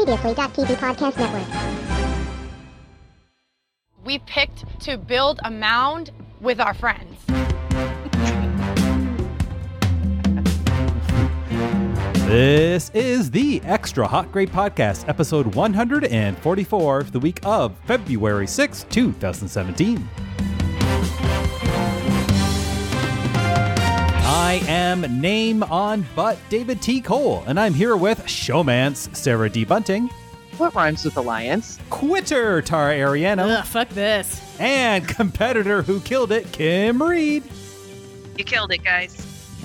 Previously.tv Podcast Network. We picked to build a mound with our friends. This is the Extra Hot Grade Podcast, episode 144 for the week of February 6, 2017. I am Name on Butt David T. Cole, and I'm here with Showmance Sarah D. Bunting. What rhymes with alliance? Quitter Tara Ariano. Ugh, fuck this. And competitor who killed it, Kim Reed. You killed it, guys.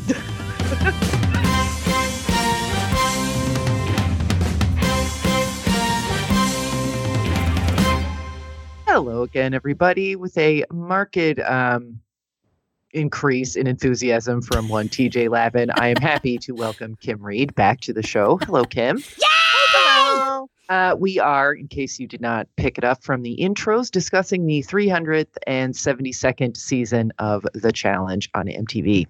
Hello again, everybody, with a marked increase in enthusiasm from one TJ Lavin. I am happy to welcome Kim Reed back to the show. Hello, Kim. Yay! Hello. We are, in case you did not pick it up from the intros, discussing the 372nd season of The Challenge on MTV.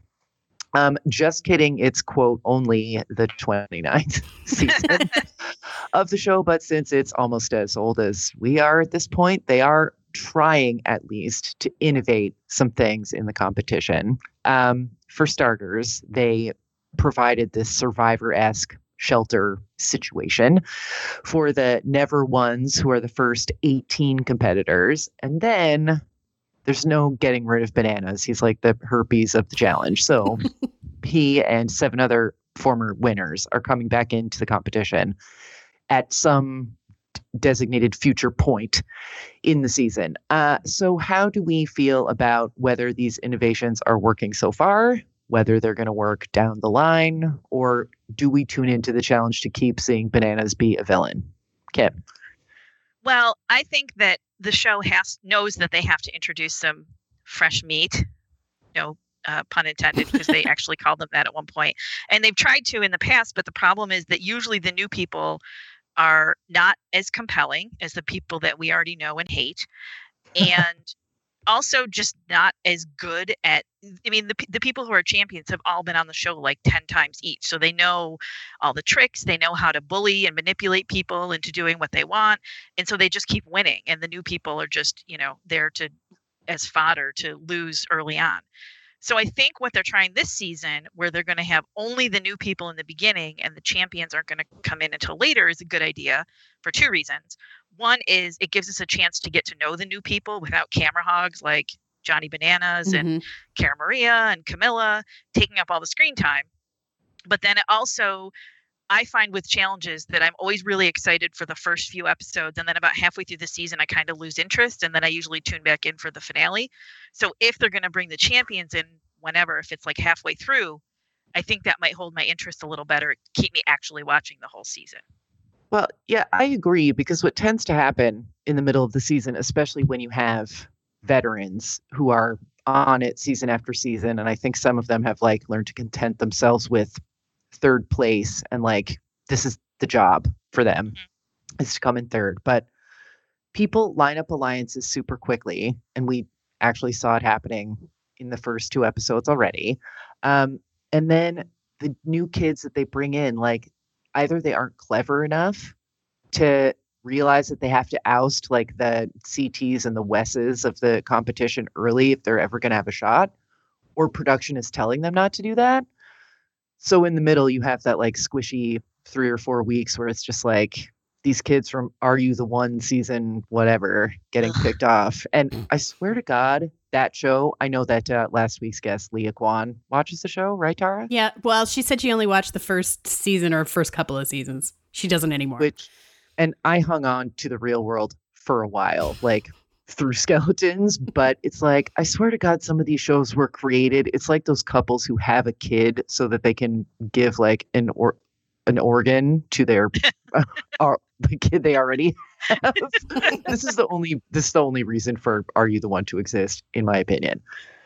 Just kidding. It's, quote, only the 29th season of the show. But since it's almost as old as we are at this point, they are trying at least to innovate some things in the competition. For starters, they provided this Survivor-esque shelter situation for the Never Ones, who are the first 18 competitors. And then there's no getting rid of Bananas. He's like the herpes of the challenge. So he and 7 other former winners are coming back into the competition at some designated future point in the season. So how do we feel about whether these innovations are working so far, whether they're going to work down the line, or do we tune into the challenge to keep seeing Bananas be a villain? Kim? Well, I think that the show knows that they have to introduce some fresh meat, no pun intended, because they actually called them that at one point. And they've tried to in the past, but the problem is that usually the new people are not as compelling as the people that we already know and hate. And also just not as good at, I mean, the people who are champions have all been on the show like 10 times each. So they know all the tricks. They know how to bully and manipulate people into doing what they want. And so they just keep winning. And the new people are just, there as fodder to lose early on. So I think what they're trying this season, where they're going to have only the new people in the beginning and the champions aren't going to come in until later, is a good idea for 2 reasons. One is it gives us a chance to get to know the new people without camera hogs like Johnny Bananas and Cara Maria and Camilla taking up all the screen time. But then it also, I find with challenges that I'm always really excited for the first few episodes. And then about halfway through the season, I kind of lose interest. And then I usually tune back in for the finale. So if they're going to bring the champions in whenever, if it's like halfway through, I think that might hold my interest a little better, keep me actually watching the whole season. Well, yeah, I agree, because what tends to happen in the middle of the season, especially when you have veterans who are on it season after season, and I think some of them have like learned to content themselves with 3rd place, and like this is the job for them is to come in 3rd. But people line up alliances super quickly, and we actually saw it happening in the first 2 episodes already. And then the new kids that they bring in, like, either they aren't clever enough to realize that they have to oust like the CTs and the Wesses of the competition early if they're ever going to have a shot, or production is telling them not to do that. So in the middle, you have that like squishy 3 or 4 weeks where it's just like these kids from Are You the One season, whatever, getting picked off. And I swear to God, that show, I know that last week's guest, Leah Kwan, watches the show, right, Tara? Yeah, well, she said she only watched the first season or first couple of seasons. She doesn't anymore. And I hung on to the Real World for a while, like through skeletons, but it's like, I swear to God, some of these shows were created. It's like those couples who have a kid so that they can give like an organ to their the kid they already have. This is the only reason for Are You the One to exist, in my opinion.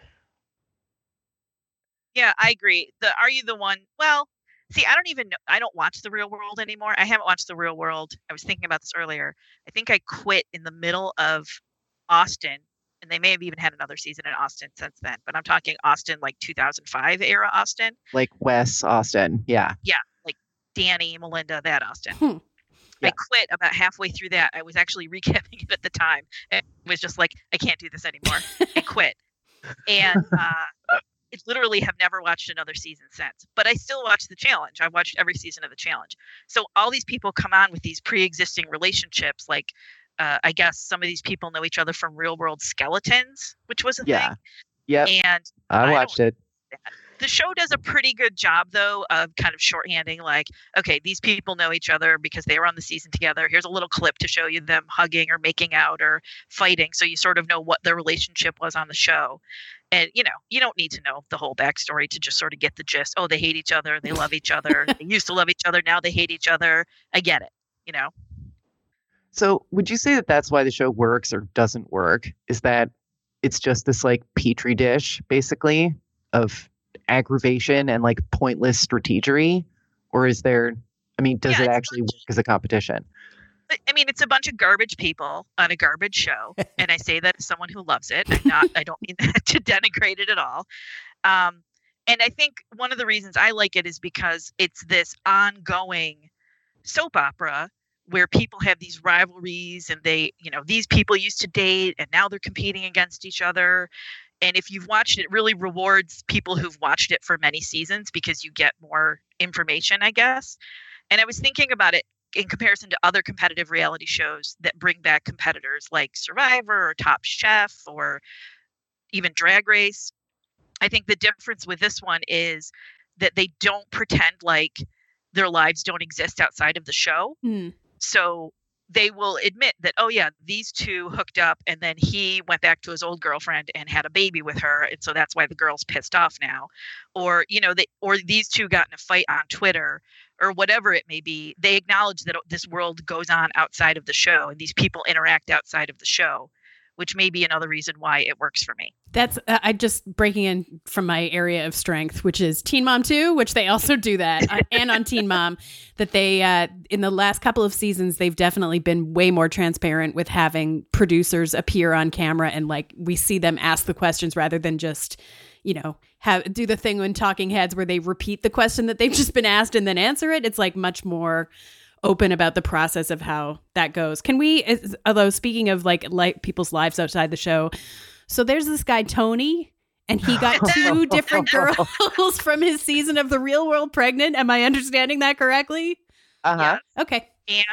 Yeah, I agree. The Are You the One? Well, see, I don't even know. I don't watch The Real World anymore. I haven't watched The Real World. I was thinking about this earlier. I think I quit in the middle of Austin, and they may have even had another season in Austin since then. But I'm talking Austin, like 2005 era Austin. Like Wes Austin, yeah. Yeah, like Danny, Melinda, that Austin. Yeah. I quit about halfway through that. I was actually recapping it at the time. And it was just like, I can't do this anymore. I quit. And I literally have never watched another season since. But I still watch The Challenge. I watched every season of The Challenge. So all these people come on with these pre-existing relationships. Like, I guess some of these people know each other from Real World Skeletons, which was a thing. Yep. And I watched it. the show does a pretty good job, though, of kind of shorthanding, like, okay, these people know each other because they were on the season together. Here's a little clip to show you them hugging or making out or fighting, so you sort of know what their relationship was on the show. And, you don't need to know the whole backstory to just sort of get the gist. Oh, they hate each other. They love each other. They used to love each other. Now they hate each other. I get it, So would you say that that's why the show works or doesn't work? Is that it's just this like petri dish, basically, of aggravation and like pointless strategery? Or is there, does it actually work as a competition? It's a bunch of garbage people on a garbage show. And I say that as someone who loves it. I don't mean that to denigrate it at all. And I think one of the reasons I like it is because it's this ongoing soap opera where people have these rivalries and they, these people used to date and now they're competing against each other. And if you've watched it, it really rewards people who've watched it for many seasons because you get more information, I guess. And I was thinking about it in comparison to other competitive reality shows that bring back competitors like Survivor or Top Chef or even Drag Race. I think the difference with this one is that they don't pretend like their lives don't exist outside of the show. So they will admit that, oh yeah, these two hooked up and then he went back to his old girlfriend and had a baby with her. And so that's why the girl's pissed off now. Or, or these two got in a fight on Twitter or whatever it may be. They acknowledge that this world goes on outside of the show and these people interact outside of the show, which may be another reason why it works for me. That's I just breaking in from my area of strength, which is Teen Mom 2, which they also do that, and on Teen Mom, that they in the last couple of seasons they've definitely been way more transparent with having producers appear on camera and like we see them ask the questions rather than just do the thing in Talking Heads where they repeat the question that they've just been asked and then answer it. It's like much more open about the process of how that goes. Can we, although speaking of like people's lives outside the show, so there's this guy, Tony, and he got two different girls from his season of The Real World Pregnant. Am I understanding that correctly? Uh-huh. Yes. Okay.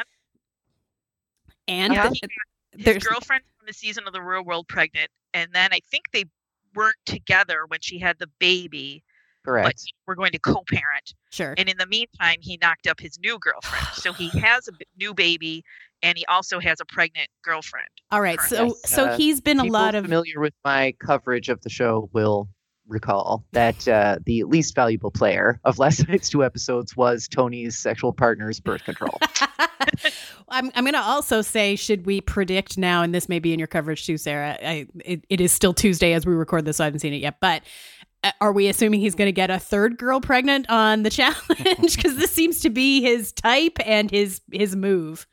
And his girlfriend from the season of The Real World Pregnant. And then I think they weren't together when she had the baby. Correct. But we're going to co-parent. Sure. And in the meantime, he knocked up his new girlfriend. So he has a new baby, and he also has a pregnant girlfriend. All right. currently. So he's been a lot of familiar with my coverage of the show will recall that the least valuable player of last night's 2 episodes was Tony's sexual partner's birth control. I'm going to also say, should we predict now, and this may be in your coverage too, Sarah, it is still Tuesday as we record this, so I haven't seen it yet, but are we assuming he's going to get a third girl pregnant on the challenge? Because this seems to be his type and his move.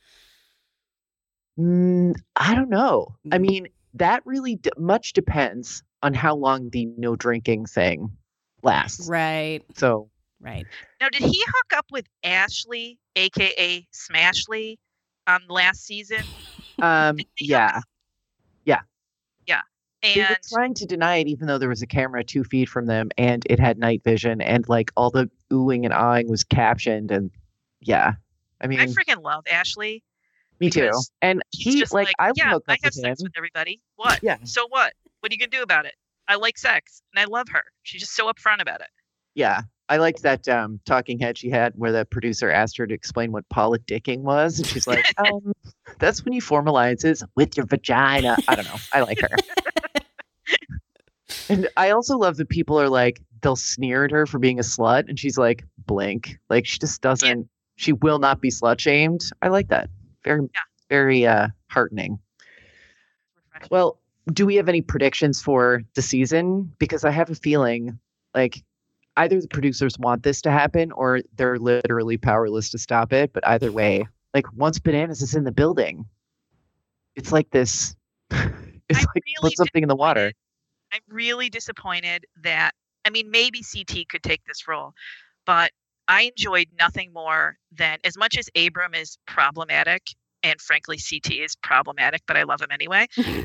I don't know. That really much depends on how long the no drinking thing lasts. Right. So. Right. Now, did he hook up with Ashley, a.k.a. Smashley, on last season? Yeah. And they were trying to deny it, even though there was a camera 2 feet from them, and it had night vision, and like all the oohing and ahhing was captioned, and yeah, I freaking love Ashley. Me too. And he just like, I have sex with everybody. What? Yeah. So what? What are you gonna do about it? I like sex, and I love her. She's just so upfront about it. Yeah. I liked that talking head she had where the producer asked her to explain what politicking was. And she's like, that's when you form alliances with your vagina. I don't know. I like her. And I also love that people are like, they'll sneer at her for being a slut. And she's like, blink. Like, she just doesn't, she will not be slut shamed. I like that. Very heartening. Well, do we have any predictions for the season? Because I have a feeling like, either the producers want this to happen or they're literally powerless to stop it. But either way, like once Bananas is in the building, it's like this. It's like really put something in the water. I'm really disappointed that, maybe CT could take this role, but I enjoyed nothing more than, as much as Abram is problematic, and frankly, CT is problematic, but I love him anyway.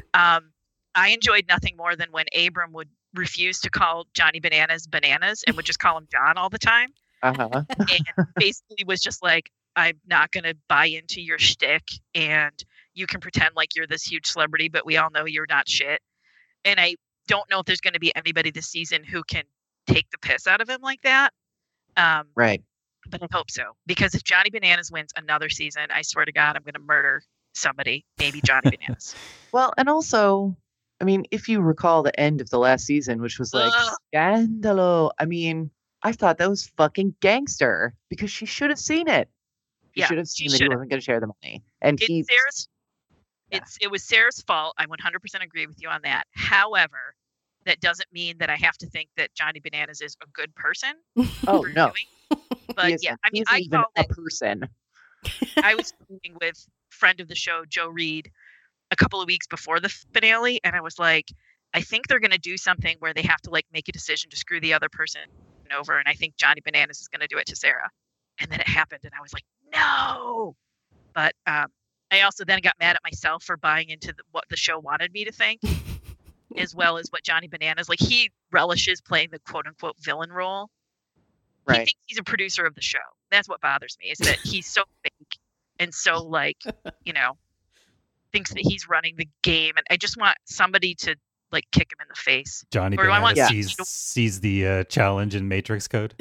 I enjoyed nothing more than when Abram would refuse to call Johnny Bananas and would just call him John all the time. Uh-huh. And basically was just like, I'm not going to buy into your shtick, and you can pretend like you're this huge celebrity, but we all know you're not shit. And I don't know if there's going to be anybody this season who can take the piss out of him like that. Right. But I hope so, because if Johnny Bananas wins another season, I swear to God, I'm going to murder somebody, maybe Johnny Bananas. Well, and also, I mean, if you recall the end of the last season, which was like scandalo. I mean, I thought that was fucking gangster because she should have seen it. She should have seen that he wasn't going to share the money. And it was Sarah's fault. I 100% agree with you on that. However, that doesn't mean that I have to think that Johnny Bananas is a good person. Oh, no. But yeah, I mean, I called a person. I was speaking with friend of the show, Joe Reed, a couple of weeks before the finale, and I was like, I think they're going to do something where they have to like make a decision to screw the other person over, and I think Johnny Bananas is going to do it to Sarah. And then it happened, and I was like, no. But I also then got mad at myself for buying into what the show wanted me to think, as well as what Johnny Bananas, like, he relishes playing the quote unquote villain role. Right. He thinks he's a producer of the show. That's what bothers me, is that he's so fake and so like, thinks that he's running the game. And I just want somebody to like kick him in the face. Johnny Bananas sees the challenge in Matrix Code.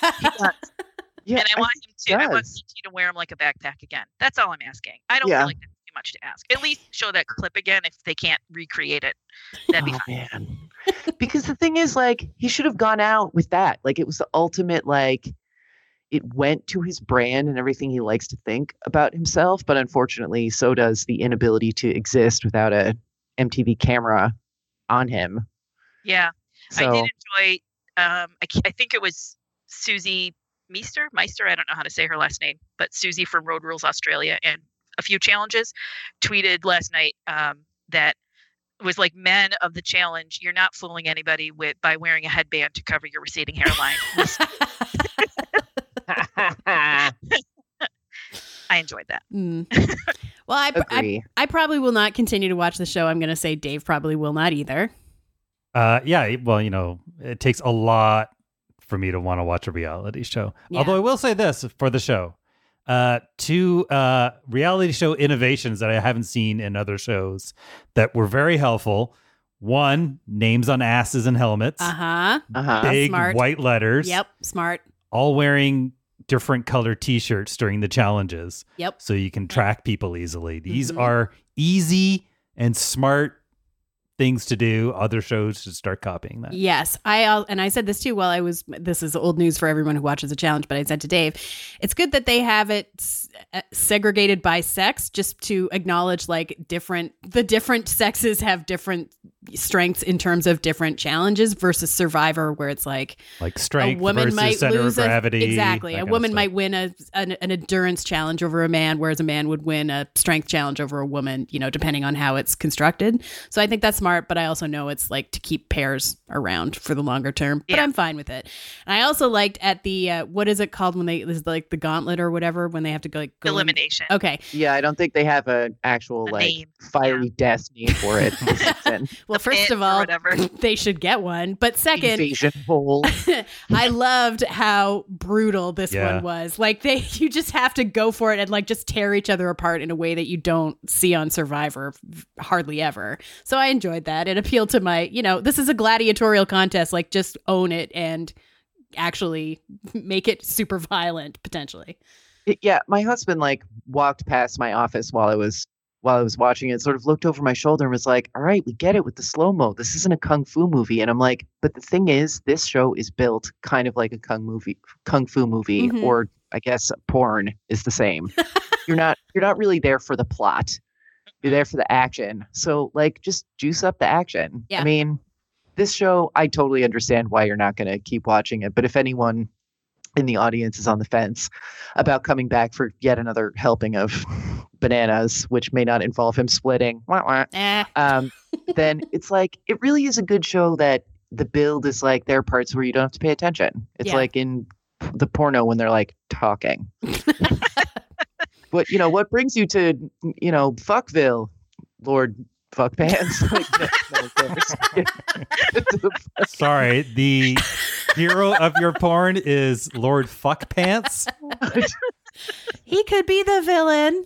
Yeah, and I want him to. I want CT to wear him like a backpack again. That's all I'm asking. I don't feel like that's too much to ask. At least show that clip again if they can't recreate it. That'd be fine. Man. Because the thing is, like, he should have gone out with that. Like, it was the ultimate, like, it went to his brand and everything he likes to think about himself. But unfortunately, so does the inability to exist without a MTV camera on him. Yeah, so. I did enjoy. I think it was Susie Meister, I don't know how to say her last name, but Susie from Road Rules Australia and a few challenges tweeted last night that was like, men of the challenge, you're not fooling anybody by wearing a headband to cover your receding hairline. I enjoyed that. Well, I probably will not continue to watch the show. I'm going to say Dave probably will not either. Yeah, well, it takes a lot for me to want to watch a reality show. Yeah. Although I will say this for the show, two reality show innovations that I haven't seen in other shows that were very helpful. One, names on asses and helmets. Big smart. White letters. Yep, smart. All wearing different color t-shirts during the challenges. Yep. So you can track people easily. These are easy and smart things to do. Other shows should start copying that. Yes. I said this too while this is old news for everyone who watches the challenge, but I said to Dave, it's good that they have it segregated by sex, just to acknowledge like the different sexes have different strengths in terms of different challenges versus Survivor, where it's like strength a woman versus might center lose of gravity. Exactly. A woman might win an endurance challenge over a man, whereas a man would win a strength challenge over a woman, depending on how it's constructed. So I think that's smart, but I also know it's like to keep pairs around for the longer term, but I'm fine with it. And I also liked at the, what is it called when this is like the gauntlet or whatever, when they have to go elimination. Okay. Yeah. I don't think they have an actual name. fiery death name for it. Well, first of all, they should get one. But second, invasion hole. I loved how brutal this one was. Like you just have to go for it and like just tear each other apart in a way that you don't see on Survivor hardly ever. So I enjoyed that. It appealed to my, this is a gladiatorial contest. Like just own it and actually make it super violent potentially. Yeah, my husband walked past my office while I was watching it, sort of looked over my shoulder and was like, all right, we get it with the slow-mo. This isn't a kung fu movie. And I'm like, but the thing is, this show is built kind of like a kung fu movie, or I guess porn is the same. You're not really there for the plot. You're there for the action. So just juice up the action. Yeah. I mean, this show, I totally understand why you're not going to keep watching it. But if anyone in the audience is on the fence about coming back for yet another helping of bananas, which may not involve him splitting, then it's it really is a good show that the build is there are parts where you don't have to pay attention. It's like in the porno when they're like talking. What brings you to, Fuckville, Lord Fuckpants? Sorry, the hero of your porn is Lord Fuckpants? He could be the villain.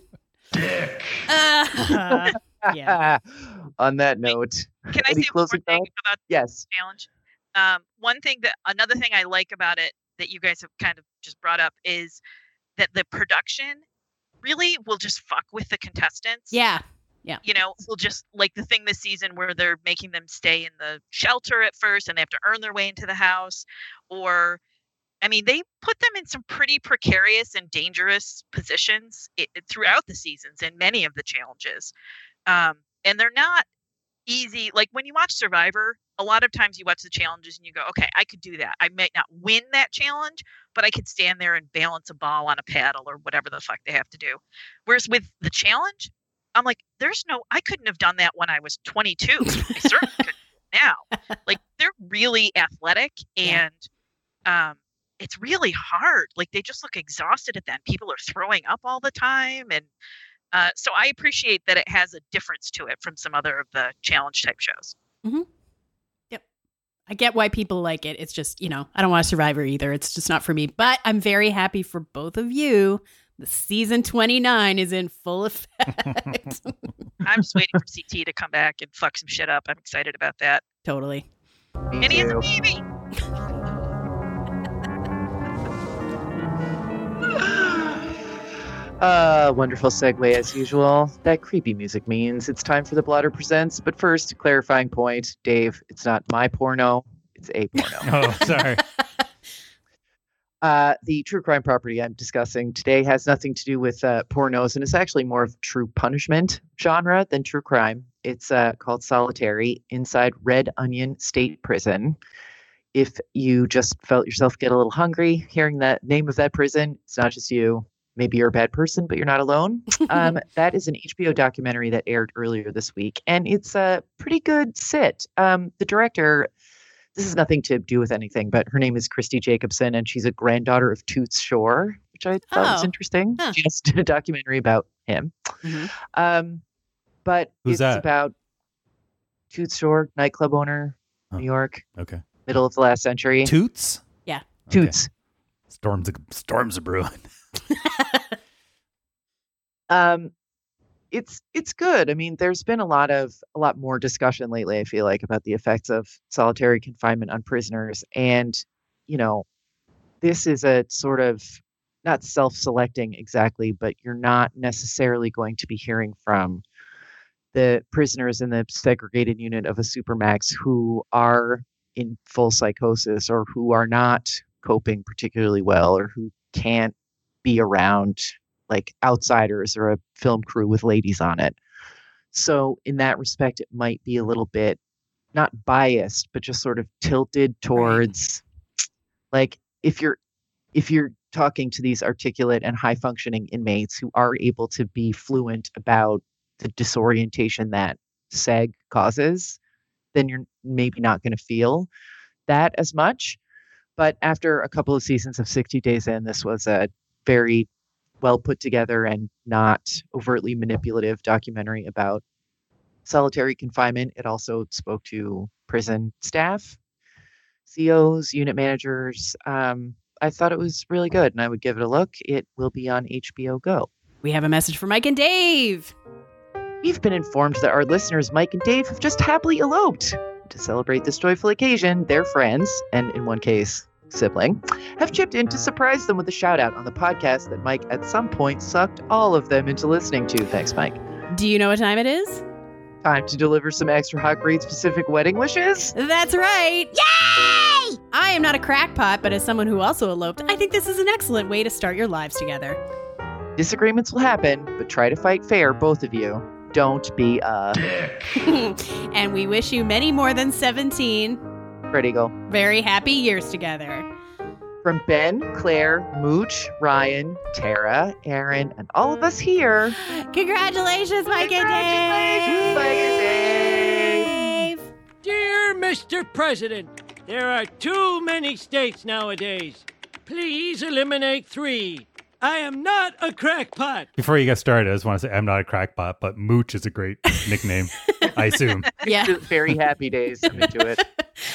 Yeah. On that note, can I say one more thing about yes. the challenge? Another thing I like about it that you guys have kind of just brought up is that the production really will just fuck with the contestants. Yeah. We'll just like the thing this season where they're making them stay in the shelter at first and they have to earn their way into the house. Or, they put them in some pretty precarious and dangerous positions throughout the seasons in many of the challenges. And they're not easy. Like when you watch Survivor, a lot of times you watch the challenges and you go, okay, I could do that. I might not win that challenge, but I could stand there and balance a ball on a paddle or whatever the fuck they have to do. Whereas with the challenge, I'm like, I couldn't have done that when I was 22. I certainly couldn't now. Like they're really athletic and it's really hard. Like they just look exhausted at that. People are throwing up all the time. And so I appreciate that it has a difference to it from some other of the challenge type shows. Mm-hmm. Yep. I get why people like it. It's just, I don't want a Survivor either. It's just not for me. But I'm very happy for both of you. The season 29 is in full effect. I'm just waiting for CT to come back and fuck some shit up. I'm excited about that. Totally. And he has a baby. Wonderful segue as usual. That creepy music means it's time for the Blotter Presents. But first, clarifying point, Dave, it's not my porno, it's a porno. Oh, sorry. The true crime property I'm discussing today has nothing to do with pornos, and it's actually more of true punishment genre than true crime. It's called Solitary inside Red Onion State Prison. If you just felt yourself get a little hungry hearing the name of that prison, it's not just you. Maybe you're a bad person, but you're not alone. That is an HBO documentary that aired earlier this week, and it's a pretty good sit. The director, this has nothing to do with anything, but her name is Christy Jacobson, and she's a granddaughter of Toots Shor, which I thought was interesting. Huh. She just did a documentary about him. Mm-hmm. But Who's it's that? about Toots Shor, nightclub owner, New York. Okay. Middle of the last century. Toots? Yeah. Toots. Okay. Storms are brewing. It's good. There's been a lot more discussion lately, I feel like, about the effects of solitary confinement on prisoners. And, this is a sort of not self-selecting exactly, but you're not necessarily going to be hearing from the prisoners in the segregated unit of a supermax who are in full psychosis or who are not coping particularly well or who can't be around like outsiders or a film crew with ladies on it. So in that respect, it might be a little bit not biased, but just sort of tilted towards like if you're talking to these articulate and high functioning inmates who are able to be fluent about the disorientation that seg causes, then you're maybe not going to feel that as much. But after a couple of seasons of 60 Days In, this was a very well put together and not overtly manipulative documentary about solitary confinement. It also spoke to prison staff, COs, unit managers. I thought it was really good, and I would give it a look. It will be on HBO Go. We have a message for Mike and Dave. We've been informed that our listeners, Mike and Dave, have just happily eloped. To celebrate this joyful occasion, their friends, and in one case, sibling, have chipped in to surprise them with a shout out on the podcast that Mike at some point sucked all of them into listening to. Thanks, Mike. Do you know what time it is? Time to deliver some extra hot grade specific wedding wishes? That's right. Yay! I am not a crackpot, but as someone who also eloped, I think this is an excellent way to start your lives together. Disagreements will happen, but try to fight fair, both of you. Don't be a And we wish you many more than 17 Red Eagle. very happy years together. From Ben, Claire, Mooch, Ryan, Tara, Aaron, and all of us here. Congratulations, Mike and Congratulations, Mike and Dave! Dear Mr. President, there are too many states nowadays. Please eliminate 3. I am not a crackpot. Before you get started, I just want to say I'm not a crackpot, but Mooch is a great nickname, I assume. Yeah. Very Happy Days. I'm into it.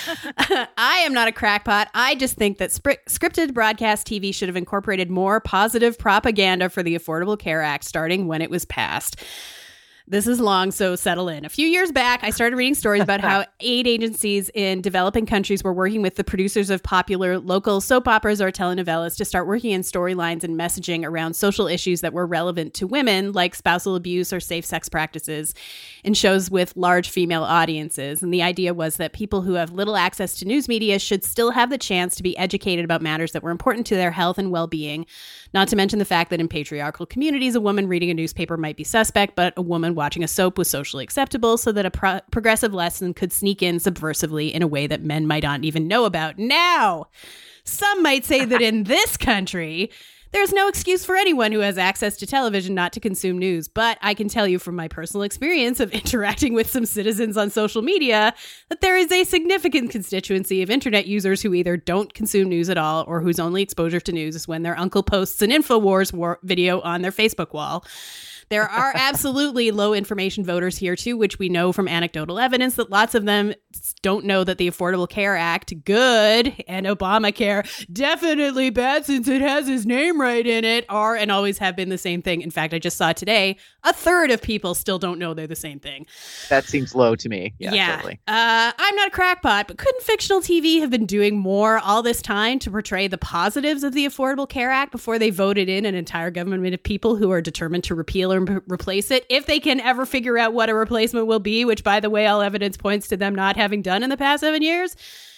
I am not a crackpot. I just think that scripted broadcast TV should have incorporated more positive propaganda for the Affordable Care Act starting when it was passed. This is long, so settle in. A few years back, I started reading stories about how aid agencies in developing countries were working with the producers of popular local soap operas or telenovelas to start working in storylines and messaging around social issues that were relevant to women, like spousal abuse or safe sex practices, in shows with large female audiences. And the idea was that people who have little access to news media should still have the chance to be educated about matters that were important to their health and well-being, not to mention the fact that in patriarchal communities, a woman reading a newspaper might be suspect, but a woman watching a soap was socially acceptable, so that a progressive lesson could sneak in subversively in a way that men might not even know about. Now, some might say that in this country, there's no excuse for anyone who has access to television not to consume news. But I can tell you from my personal experience of interacting with some citizens on social media that there is a significant constituency of internet users who either don't consume news at all or whose only exposure to news is when their uncle posts an InfoWars video on their Facebook wall. There are absolutely low information voters here, too, which we know from anecdotal evidence that lots of them don't know that the Affordable Care Act, good, and Obamacare, definitely bad since it has his name right in it, are and always have been the same thing. In fact, I just saw today, a third of people still don't know they're the same thing. That seems low to me. Yeah. Totally. I'm not a crackpot, but couldn't fictional TV have been doing more all this time to portray the positives of the Affordable Care Act before they voted in an entire government of people who are determined to repeal or replace it, if they can ever figure out what a replacement will be, which, by the way, all evidence points to them not having done in the past 7 years?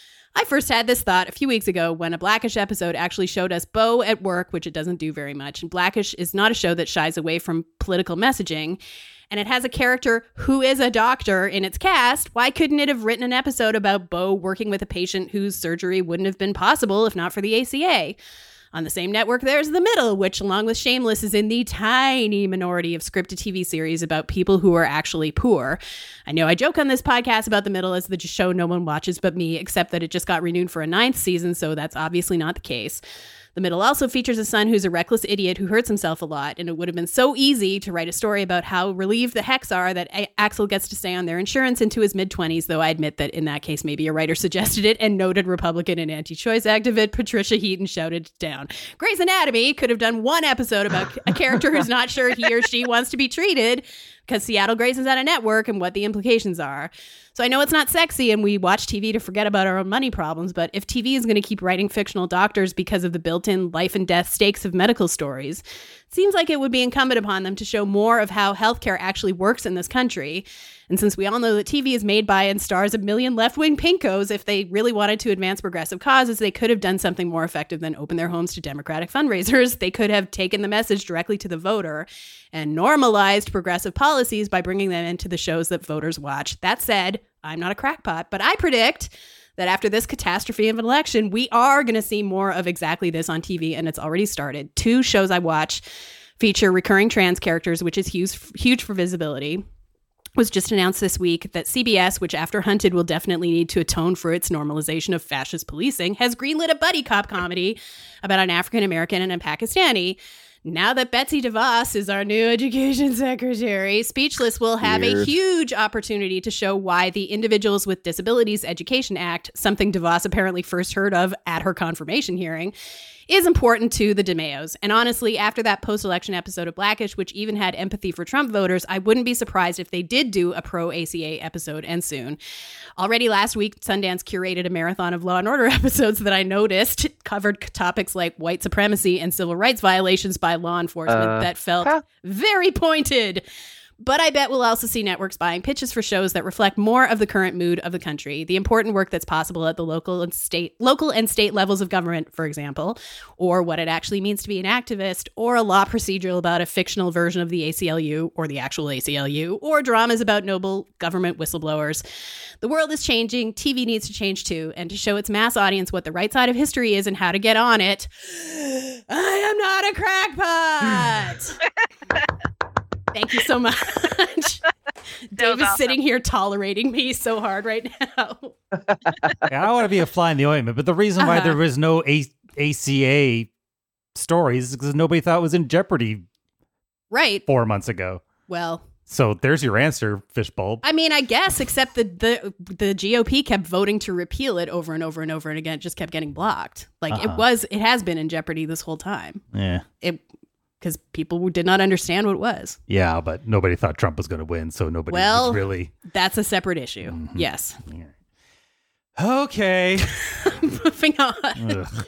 I first had this thought a few weeks ago when a Blackish episode actually showed us Beau at work, which it doesn't do very much. And Blackish is not a show that shies away from political messaging. And it has a character who is a doctor in its cast. Why couldn't it have written an episode about Beau working with a patient whose surgery wouldn't have been possible if not for the ACA? On the same network, there's The Middle, which, along with Shameless, is in the tiny minority of scripted TV series about people who are actually poor. I know I joke on this podcast about The Middle as the show no one watches but me, except that it just got renewed for a 9th season, so that's obviously not the case. The Middle also features a son who's a reckless idiot who hurts himself a lot, and it would have been so easy to write a story about how relieved the Hecks are that Axel gets to stay on their insurance into his mid-20s, though I admit that in that case maybe a writer suggested it and noted Republican and anti-choice activist Patricia Heaton shouted it down. Grey's Anatomy could have done one episode about a character who's not sure he or she wants to be treated because Seattle Grace is at a network and what the implications are. So I know it's not sexy and we watch TV to forget about our own money problems, but if TV is going to keep writing fictional doctors because of the built-in life and death stakes of medical stories, it seems like it would be incumbent upon them to show more of how healthcare actually works in this country. And since we all know that TV is made by and stars a million left-wing pinkos, if they really wanted to advance progressive causes, they could have done something more effective than open their homes to Democratic fundraisers. They could have taken the message directly to the voter and normalized progressive policies by bringing them into the shows that voters watch. That said, I'm not a crackpot, but I predict that after this catastrophe of an election, we are going to see more of exactly this on TV, and it's already started. 2 shows I watch feature recurring trans characters, which is huge for visibility. Was just announced this week that CBS, which after Hunted will definitely need to atone for its normalization of fascist policing, has greenlit a buddy cop comedy about an African-American and a Pakistani. Now that Betsy DeVos is our new education secretary, Speechless will have a huge opportunity to show why the Individuals with Disabilities Education Act, something DeVos apparently first heard of at her confirmation hearing, is important to the DeMayos. And honestly, after that post-election episode of Blackish, which even had empathy for Trump voters, I wouldn't be surprised if they did do a pro-ACA episode, and soon. Already last week, Sundance curated a marathon of Law & Order episodes that I noticed covered topics like white supremacy and civil rights violations by law enforcement that felt very pointed. But I bet we'll also see networks buying pitches for shows that reflect more of the current mood of the country, the important work that's possible at the local and state levels of government, for example, or what it actually means to be an activist, or a law procedural about a fictional version of the ACLU or the actual ACLU, or dramas about noble government whistleblowers. The world is changing. TV needs to change too, and to show its mass audience what the right side of history is and how to get on it, I am not a crackpot. Thank you so much. Dave is awesome. sitting here tolerating me so hard right now. I don't want to be a fly in the ointment, but the reason why there was no ACA stories because nobody thought it was in jeopardy Right. 4 months ago. Well, So there's your answer, Fishbowl. I mean, I guess, except the GOP kept voting to repeal it over and over and over and again. It just kept getting blocked. Like it has been in jeopardy this whole time. Yeah. Because people did not understand what it was. Yeah, but nobody thought Trump was going to win, so nobody was really... That's a separate issue. Yes. Yeah. Okay. Moving on. Ugh.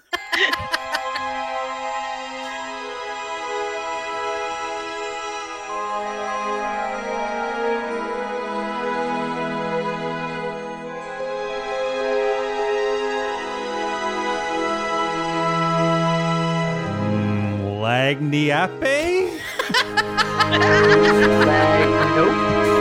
Lagniappe? Nope.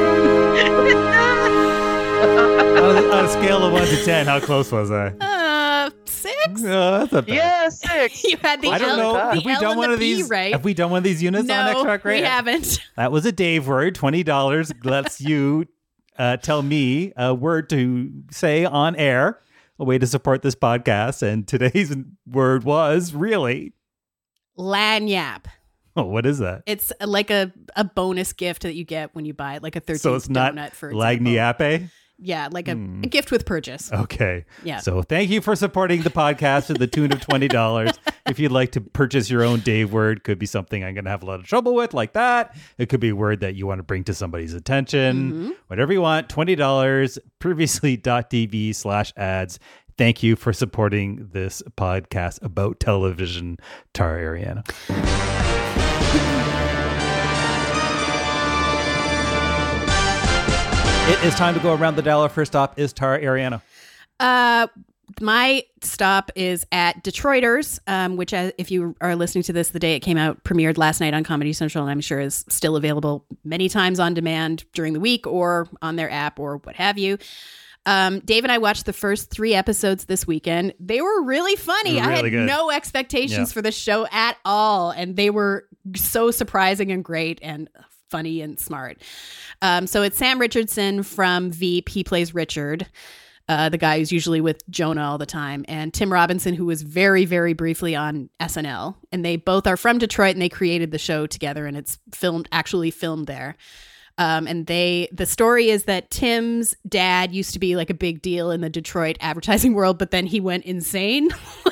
On a scale of 1 to 10, how close was I? 6? That's not bad. Yeah, 6. You had the I don't L, know. the Have we L done and one the of B, these? right? Have we done one of these units on No, X-Track we haven't. That was a Dave word. $20 lets you tell me a word to say on air, a way to support this podcast. And today's word was really Lagniappe. Oh, what is that? It's like a bonus gift that you get when you buy like a 13th So it's not donut, for example. Lagniappe? Yeah, like a gift with purchase. Okay. Yeah. So thank you for supporting the podcast to the tune of $20. If you'd like to purchase your own Dave word, could be something I'm going to have a lot of trouble with, like that. It could be a word that you want to bring to somebody's attention. Whatever you want, $20, previously.tv/ads. Thank you for supporting this podcast about television, Tara Ariano. It is time to go around the dollar. First stop is Tara Ariano. My stop is at Detroiters, which, if you are listening to this the day it came out, premiered last night on Comedy Central, and I'm sure is still available many times on demand during the week or on their app or what have you. Dave and I watched the first 3 episodes this weekend. They were really funny. I had no expectations for the show at all, and they were so surprising and great and funny and smart. So it's Sam Richardson from Veep. He plays Richard, the guy who's usually with Jonah all the time, and Tim Robinson, who was very, very briefly on SNL. And they both are from Detroit, and they created the show together, and it's actually filmed there. And the story is that Tim's dad used to be like a big deal in the Detroit advertising world, but then he went insane.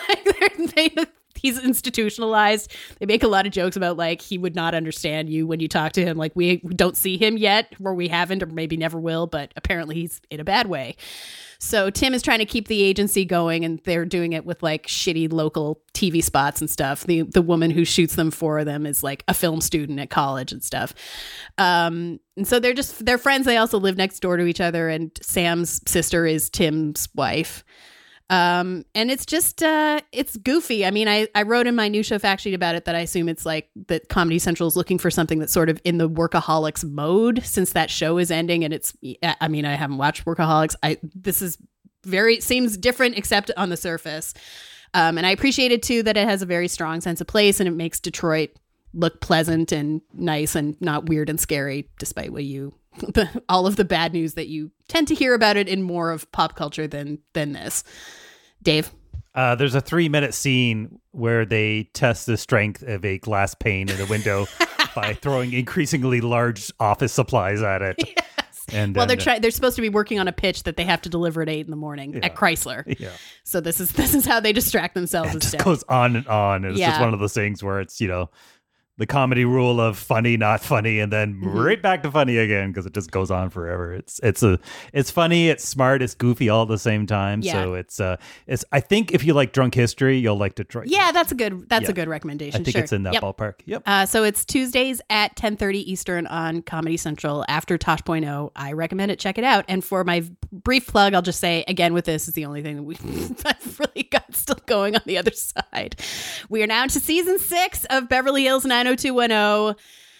He's institutionalized. They make a lot of jokes about like he would not understand you when you talk to him. Like we don't see him yet, or we haven't, or maybe never will, but apparently he's in a bad way. So Tim is trying to keep the agency going, and they're doing it with like shitty local TV spots and stuff. The woman who shoots them for them is like a film student at college and stuff. And so they're friends. They also live next door to each other, and Sam's sister is Tim's wife. And it's just, it's goofy. I mean, I wrote in my new show fact sheet about it that I assume it's like that Comedy Central is looking for something that's sort of in the Workaholics mode since that show is ending. And I mean, I haven't watched Workaholics. This is seems different except on the surface. And I appreciated too that it has a very strong sense of place, and it makes Detroit look pleasant and nice and not weird and scary, despite all of the bad news that you tend to hear about it in more of pop culture than this. Dave? There's a 3-minute scene where they test the strength of a glass pane in a window by throwing increasingly large office supplies at it. Yes. And they're supposed to be working on a pitch that they have to deliver at 8 a.m. at Chrysler. Yeah. So this is how they distract themselves. It just instead. goes on and on. And it's just one of those things where it's, the comedy rule of funny, not funny, and then right back to funny again, because it just goes on forever. It's funny, it's smart, it's goofy all at the same time. Yeah. So it's I think if you like Drunk History, you'll like Detroit. Yeah, that's a good recommendation. I think it's in that ballpark. Yep. So it's Tuesdays at 10:30 Eastern on Comedy Central after Tosh.0. I recommend it. Check it out. And for my brief plug, I'll just say again, with this is the only thing that I've really got still going on the other side. We are now into season 6 of Beverly Hills 90210.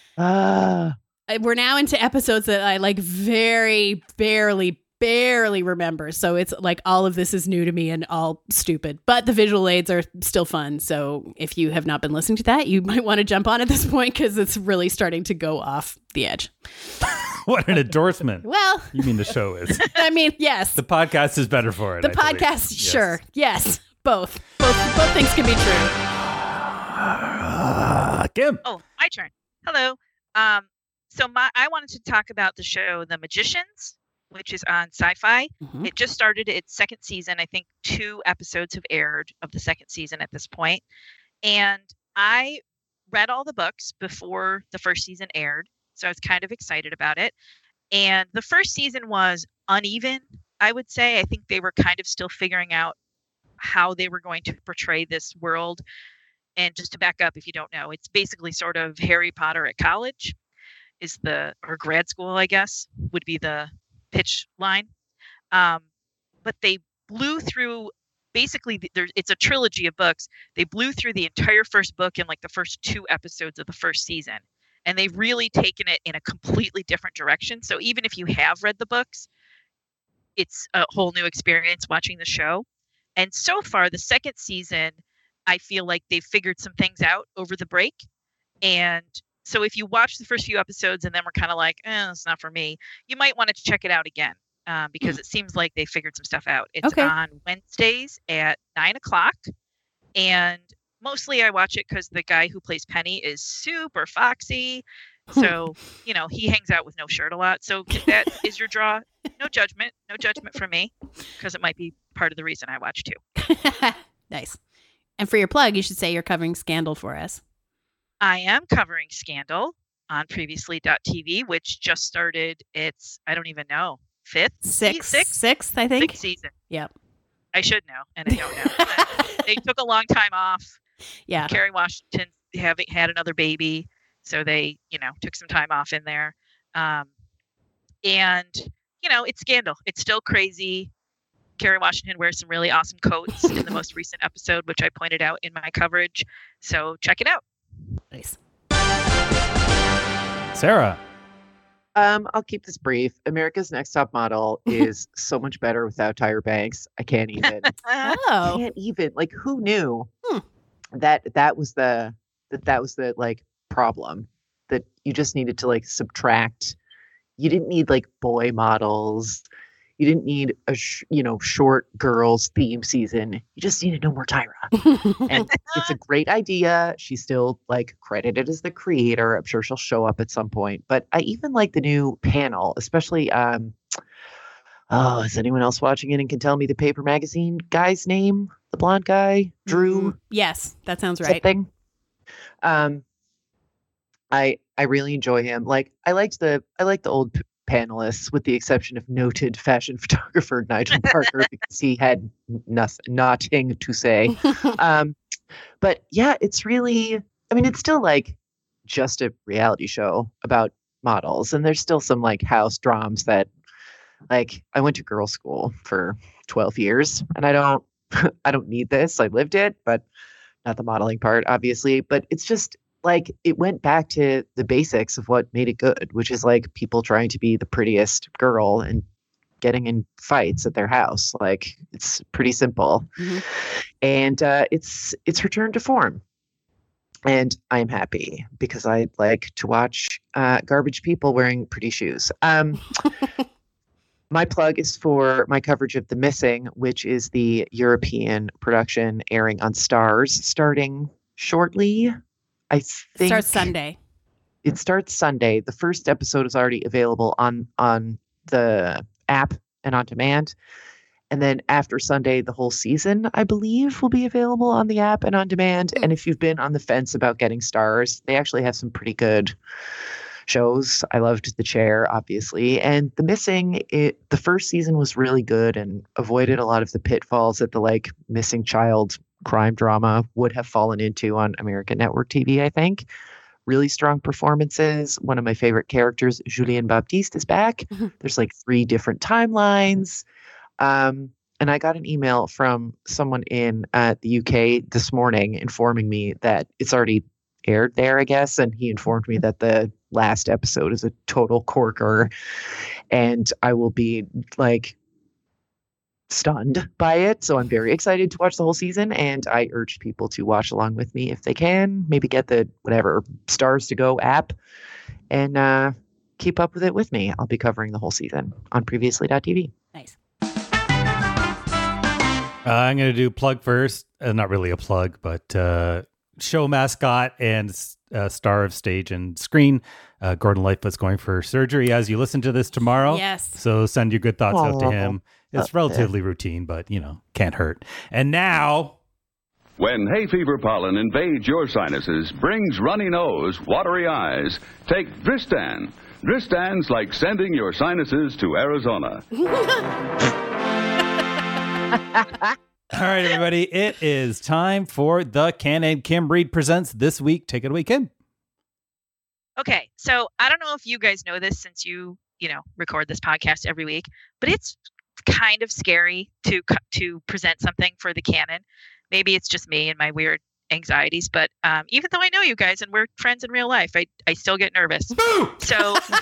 We're now into episodes that I like very barely remember. So it's like all of this is new to me and all stupid, but the visual aids are still fun. So if you have not been listening to that, you might want to jump on at this point because it's really starting to go off the edge. What an endorsement. Well, you mean the show is. I mean, yes. The podcast is better for it. The podcast, sure. Yes. Both things can be true. Kim. Oh, my turn. Hello. So I wanted to talk about the show The Magicians, which is on Sci-Fi. Mhm. It just started its second season. I think 2 episodes have aired of the second season at this point. And I read all the books before the first season aired, so I was kind of excited about it. And the first season was uneven, I would say. I think they were kind of still figuring out how they were going to portray this world. And just to back up, if you don't know, it's basically sort of Harry Potter at college or grad school, I guess, would be the pitch line. But they blew through basically it's a trilogy of books. They blew through the entire first book in like the first 2 episodes of the first season. And they've really taken it in a completely different direction. So even if you have read the books, it's a whole new experience watching the show. And so far, the second season, I feel like they've figured some things out over the break. And so if you watch the first few episodes and then we're kind of like, it's not for me, you might want to check it out again because it seems like they figured some stuff out. It's on Wednesdays at 9:00. And mostly I watch it because the guy who plays Penny is super foxy. So, he hangs out with no shirt a lot. So if that is your draw, no judgment from me, because it might be part of the reason I watch too. Nice. And for your plug, you should say you're covering Scandal for us. I am covering Scandal on Previously.tv, which just started its, I don't even know, sixth, I think. 6th season. Yep. I should know, and I don't know. They took a long time off. Yeah. Kerry Washington had another baby, so they, took some time off in there. And, it's Scandal. It's still crazy. Kerry Washington wears some really awesome coats in the most recent episode, which I pointed out in my coverage. So check it out. Nice. Sarah. I'll keep this brief. America's Next Top Model is so much better without Tyra Banks. I can't even. Oh. Can't even. Like, who knew that was the like problem, that you just needed to like subtract. You didn't need like boy models. You didn't need a short girls theme season. You just needed no more Tyra. And it's a great idea. She's still like credited as the creator. I'm sure she'll show up at some point. But I even like the new panel, especially is anyone else watching it and can tell me the Paper Magazine guy's name? The blonde guy, Drew? Yes, that sounds right. Something. I really enjoy him. Like I liked the old panelists, with the exception of noted fashion photographer Nigel Parker, because he had nothing to say. But yeah, it's really, it's still like just a reality show about models, and there's still some like house dramas that, like, I went to girls' school for 12 years, and I don't need this. I lived it, but not the modeling part, obviously. But it's just like it went back to the basics of what made it good, which is like people trying to be the prettiest girl and getting in fights at their house. Like, it's pretty simple. Mm-hmm. And it's returned to form. And I'm happy because I like to watch garbage people wearing pretty shoes. My plug is for my coverage of The Missing, which is the European production airing on Starz starting shortly. I think starts Sunday. It starts Sunday. The first episode is already available on the app and on demand. And then after Sunday, the whole season, I believe, will be available on the app and on demand. And if you've been on the fence about getting Starz, they actually have some pretty good shows. I loved The Chair, obviously. And The Missing, the first season was really good and avoided a lot of the pitfalls that the like missing child crime drama would have fallen into on American network TV, I think. Really strong performances. One of my favorite characters, Julien Baptiste, is back. Mm-hmm. There's like 3 different timelines. And I got an email from someone in the UK this morning informing me that it's already aired there, I guess. And he informed me that the last episode is a total corker. And I will be like stunned by it. So I'm very excited to watch the whole season, and I urge people to watch along with me if they can. Maybe get the Starz to Go app and keep up with it with me. I'll be covering the whole season on Previously.tv. Nice. I'm going to do plug first. Not really a plug, but show mascot and star of stage and screen. Gordon Lightfoot's going for surgery as you listen to this tomorrow. Yes. So send your good thoughts out to him. It's relatively routine, but, can't hurt. And now... When hay fever pollen invades your sinuses, brings runny nose, watery eyes, take Dristan. Dristan's like sending your sinuses to Arizona. All right, everybody. It is time for the Canon. Kim Reed presents This Week. Take it away, Kim. Okay, so I don't know if you guys know this since you record this podcast every week, but it's kind of scary to present something for the Canon. Maybe it's just me and my weird anxieties, but even though I know you guys and we're friends in real life, I still get nervous. So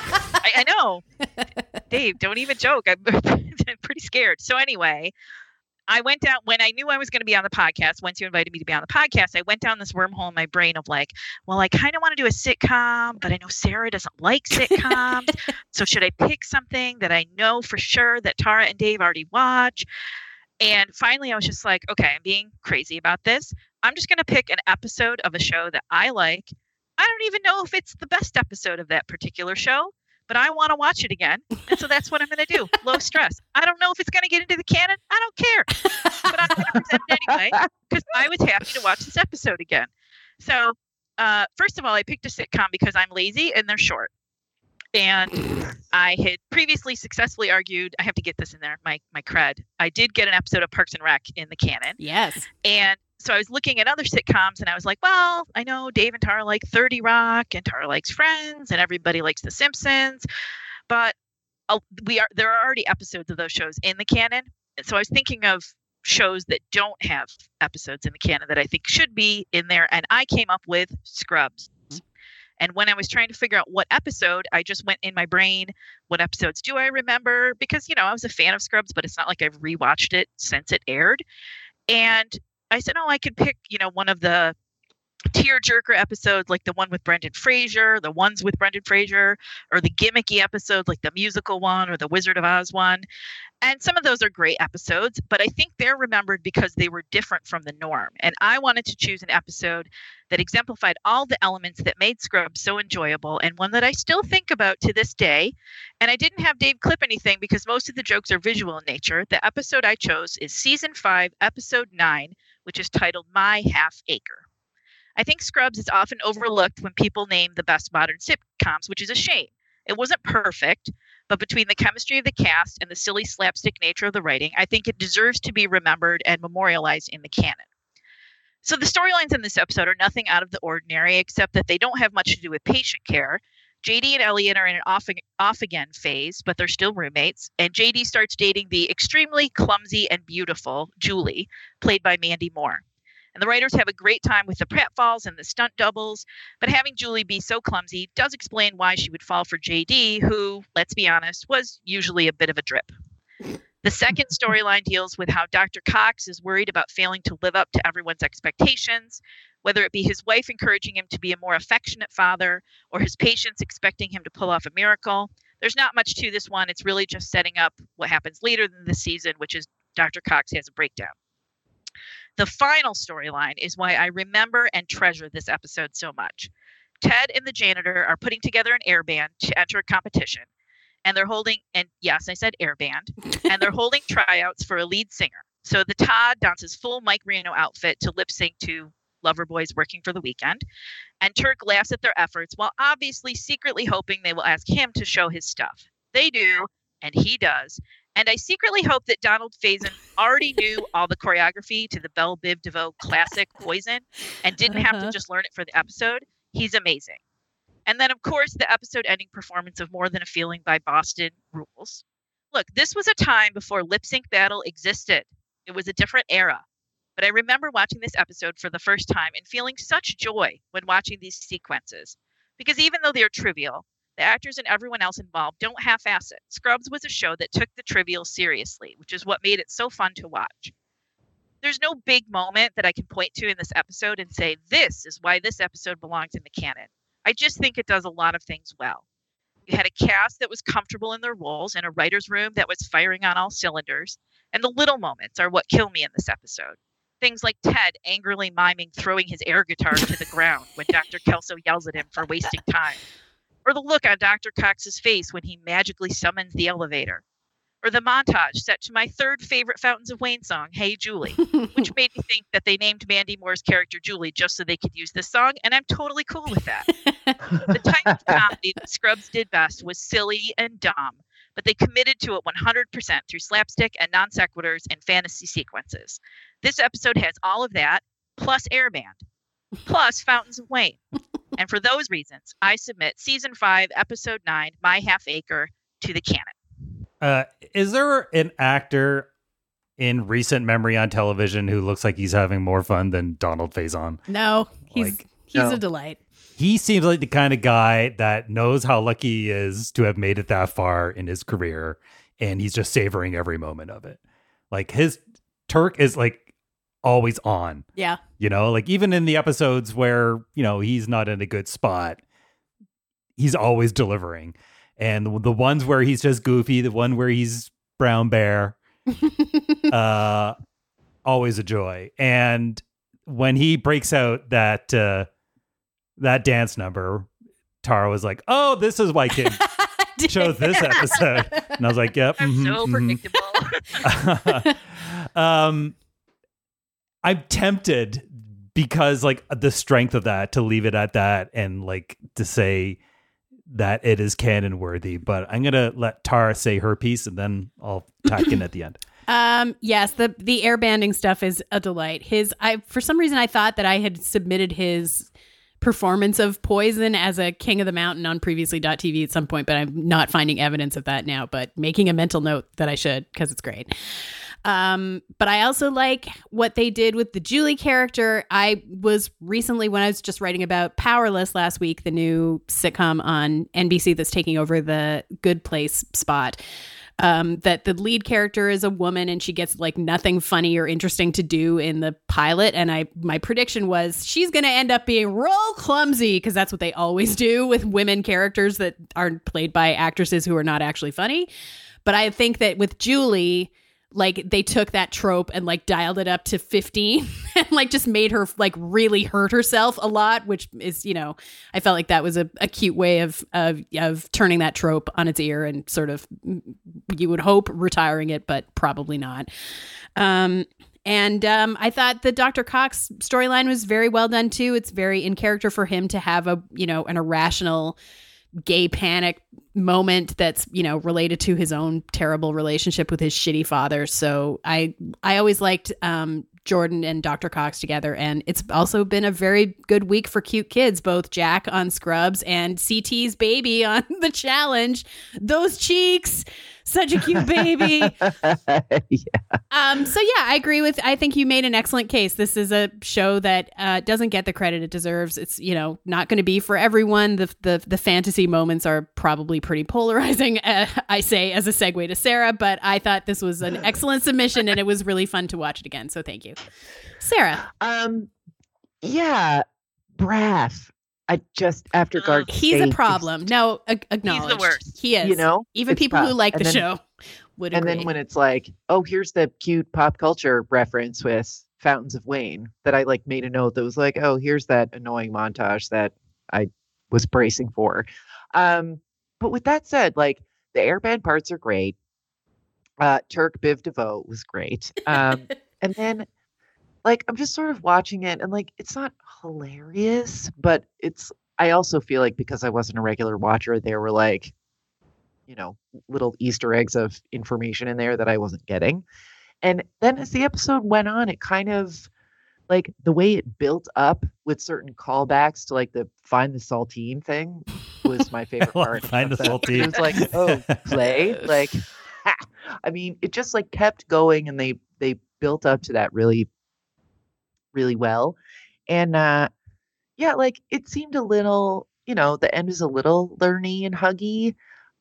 I know, Dave, don't even joke. I'm pretty scared. So anyway, I went down when I knew I was going to be on the podcast. Once you invited me to be on the podcast, I went down this wormhole in my brain of like, well, I kind of want to do a sitcom, but I know Sarah doesn't like sitcoms. So should I pick something that I know for sure that Tara and Dave already watch? And finally, I was just like, okay, I'm being crazy about this. I'm just going to pick an episode of a show that I like. I don't even know if it's the best episode of that particular show, but I want to watch it again. And so that's what I'm going to do. Low stress. I don't know if it's going to get into the canon. I don't care. But I'm going to present it anyway because I was happy to watch this episode again. So first of all, I picked a sitcom because I'm lazy and they're short. And I had previously successfully argued, I have to get this in there, my cred. I did get an episode of Parks and Rec in the canon. Yes. And so I was looking at other sitcoms and I was like, well, I know Dave and Tara like 30 Rock and Tara likes Friends and everybody likes The Simpsons. But there are already episodes of those shows in the canon. And so I was thinking of shows that don't have episodes in the canon that I think should be in there. And I came up with Scrubs. And when I was trying to figure out what episode, I just went in my brain, what episodes do I remember? Because, I was a fan of Scrubs, but it's not like I've rewatched it since it aired. And I said, I could pick, one of the tearjerker episodes, like the one with Brendan Fraser, the ones with Brendan Fraser, or the gimmicky episodes, like the musical one or the Wizard of Oz one. And some of those are great episodes, but I think they're remembered because they were different from the norm. And I wanted to choose an episode that exemplified all the elements that made Scrubs so enjoyable and one that I still think about to this day. And I didn't have Dave clip anything because most of the jokes are visual in nature. The episode I chose is Season 5, Episode 9, which is titled My Half Acre. I think Scrubs is often overlooked when people name the best modern sitcoms, which is a shame. It wasn't perfect, but between the chemistry of the cast and the silly slapstick nature of the writing, I think it deserves to be remembered and memorialized in the canon. So the storylines in this episode are nothing out of the ordinary, except that they don't have much to do with patient care. JD and Elliot are in an off-again phase, but they're still roommates, and JD starts dating the extremely clumsy and beautiful Julie, played by Mandy Moore. And the writers have a great time with the pratfalls and the stunt doubles, but having Julie be so clumsy does explain why she would fall for JD, who, let's be honest, was usually a bit of a drip. The second storyline deals with how Dr. Cox is worried about failing to live up to everyone's expectations, whether it be his wife encouraging him to be a more affectionate father or his patients expecting him to pull off a miracle. There's not much to this one. It's really just setting up what happens later in the season, which is Dr. Cox has a breakdown. The final storyline is why I remember and treasure this episode so much. Ted and the janitor are putting together an air band to enter a competition. And they're holding, and yes, I said air band, and they're holding tryouts for a lead singer. So the Todd dons his full Mike Reno outfit to lip sync to Loverboy's Working for the Weekend. And Turk laughs at their efforts while obviously secretly hoping they will ask him to show his stuff. They do, and he does. And I secretly hope that Donald Faison already knew all the choreography to the Belle Biv DeVoe classic Poison and didn't have to just learn it for the episode. He's amazing. And then, of course, the episode ending performance of More Than a Feeling by Boston rules. Look, this was a time before Lip Sync Battle existed. It was a different era. But I remember watching this episode for the first time and feeling such joy when watching these sequences. Because even though they are trivial, the actors and everyone else involved don't half-ass it. Scrubs was a show that took the trivial seriously, which is what made it so fun to watch. There's no big moment that I can point to in this episode and say, this is why this episode belongs in the canon. I just think it does a lot of things well. You had a cast that was comfortable in their roles and a writer's room that was firing on all cylinders. And the little moments are what kill me in this episode. Things like Ted angrily miming throwing his air guitar to the ground when Dr. Kelso yells at him for wasting time. Or the look on Dr. Cox's face when he magically summons the elevator. Or the montage set to my third favorite Fountains of Wayne song, Hey Julie, which made me think that they named Mandy Moore's character Julie just so they could use this song, and I'm totally cool with that. The type of comedy that Scrubs did best was silly and dumb, but they committed to it 100% through slapstick and non sequiturs and fantasy sequences. This episode has all of that, plus Airband, plus Fountains of Wayne. And for those reasons, I submit Season 5, Episode 9, My Half Acre, to the canon. Is there an actor in recent memory on television who looks like he's having more fun than Donald Faison? No, he's a delight. He seems like the kind of guy that knows how lucky he is to have made it that far in his career, and he's just savoring every moment of it. Like his Turk is like always on. Yeah. You know, like even in the episodes where, you know, he's not in a good spot, he's always delivering. And the ones where he's just goofy, the one where he's Brown Bear, always a joy. And when he breaks out that dance number, Tara was like, "Oh, this is why King chose this episode." And I was like, "Yep." I'm so predictable. I'm tempted because like the strength of that to leave it at that and like to say that it is canon worthy, but I'm going to let Tara say her piece and then I'll tack in at the end. Yes, the airbanding stuff is a delight. For some reason I thought that I had submitted his performance of Poison as a King of the Mountain on previously.tv at some point, but I'm not finding evidence of that now, but making a mental note that I should because it's great. But I also like what they did with the Julie character. I was recently, when I was just writing about Powerless last week, the new sitcom on NBC that's taking over the Good Place spot, that the lead character is a woman and she gets like nothing funny or interesting to do in the pilot. And my prediction was she's going to end up being real clumsy because that's what they always do with women characters that are played by actresses who are not actually funny. But I think that with Julie, like they took that trope and like dialed it up to 15 and like just made her like really hurt herself a lot, which is, you know, I felt like that was a cute way of turning that trope on its ear and sort of, you would hope, retiring it, but probably not. I thought the Dr. Cox storyline was very well done too. It's very in character for him to have an irrational gay panic moment that's, you know, related to his own terrible relationship with his shitty father. So I always liked Jordan and Dr. Cox together. And it's also been a very good week for cute kids, both Jack on Scrubs and CT's baby on The Challenge. Those cheeks, such a cute baby. Yeah. So yeah, I think you made an excellent case. This is a show that doesn't get the credit it deserves. It's, you know, not going to be for everyone. The fantasy moments are probably pretty polarizing, I say as a segue to Sarah, but I thought this was an excellent submission and it was really fun to watch it again. So thank you. Sarah. Yeah. Braff. I just after Garth. He's a problem. No, acknowledged. He's the worst. He is. You know, even people who like the show would agree. And then when it's like, oh, here's the cute pop culture reference with Fountains of Wayne that I like made a note that was like, oh, here's that annoying montage that I was bracing for. But with that said, like the airband parts are great. Turk Biv DeVoe was great. And then like I'm just sort of watching it and like it's not hilarious, but I also feel like because I wasn't a regular watcher, there were like, you know, little Easter eggs of information in there that I wasn't getting. And then as the episode went on, it kind of like the way it built up with certain callbacks to like the Find the Saltine thing was my favorite part. Find the Saltine. It was like, oh, play. Like, I mean, it just like kept going and they built up to that really, really well. And yeah, like it seemed a little, you know, the end was a little learny and huggy.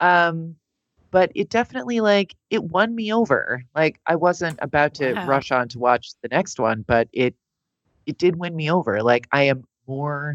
But it definitely like it won me over. Like I wasn't about to rush on to watch the next one, but it did win me over. Like I am more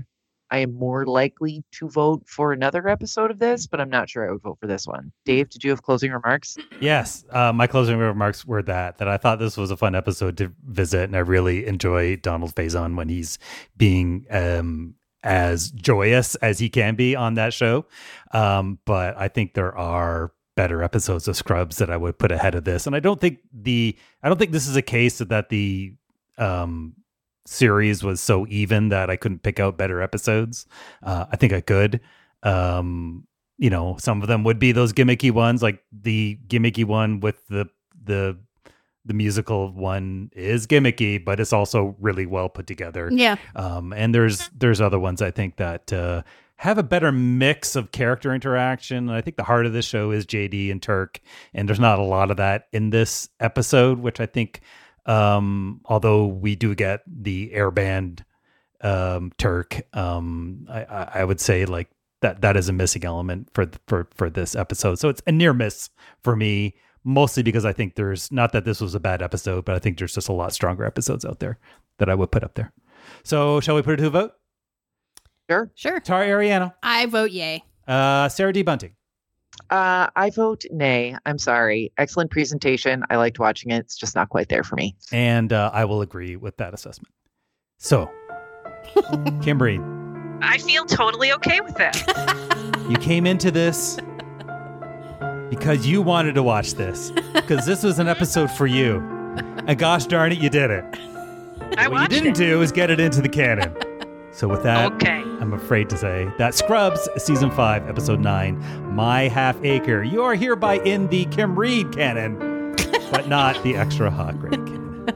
I am more likely to vote for another episode of this, but I'm not sure I would vote for this one. Dave, did you have closing remarks? Yes, my closing remarks were that I thought this was a fun episode to visit, and I really enjoy Donald Faison when he's being as joyous as he can be on that show. But I think there are better episodes of Scrubs that I would put ahead of this, and I don't think this is a case that the series was so even that I couldn't pick out better episodes. I think I could. Some of them would be those gimmicky ones, like the gimmicky one with the musical one is gimmicky, but it's also really well put together. Yeah. And there's other ones I think that have a better mix of character interaction. I think the heart of this show is JD and Turk, and there's not a lot of that in this episode, which I think, although we do get the airband Turk, I would say like that is a missing element for this episode. So it's a near miss for me, mostly because I think there's not that this was a bad episode, but I think there's just a lot stronger episodes out there that I would put up there. So shall we put it to a vote? Sure. Tara Ariano. I vote yay. Sarah D. Bunting. I vote nay. I'm sorry. Excellent presentation. I liked watching it. It's just not quite there for me. And I will agree with that assessment. So, Kimberly, I feel totally okay with that. you came into this because you wanted to watch this, because this was an episode for you. And gosh darn it, you did it. What you didn't do is get it into the canon. So with that, I'm afraid to say that Scrubs Season 5, Episode 9, My Half Acre, you are hereby in the Kim Reed canon, but not the Extra Hot Great canon.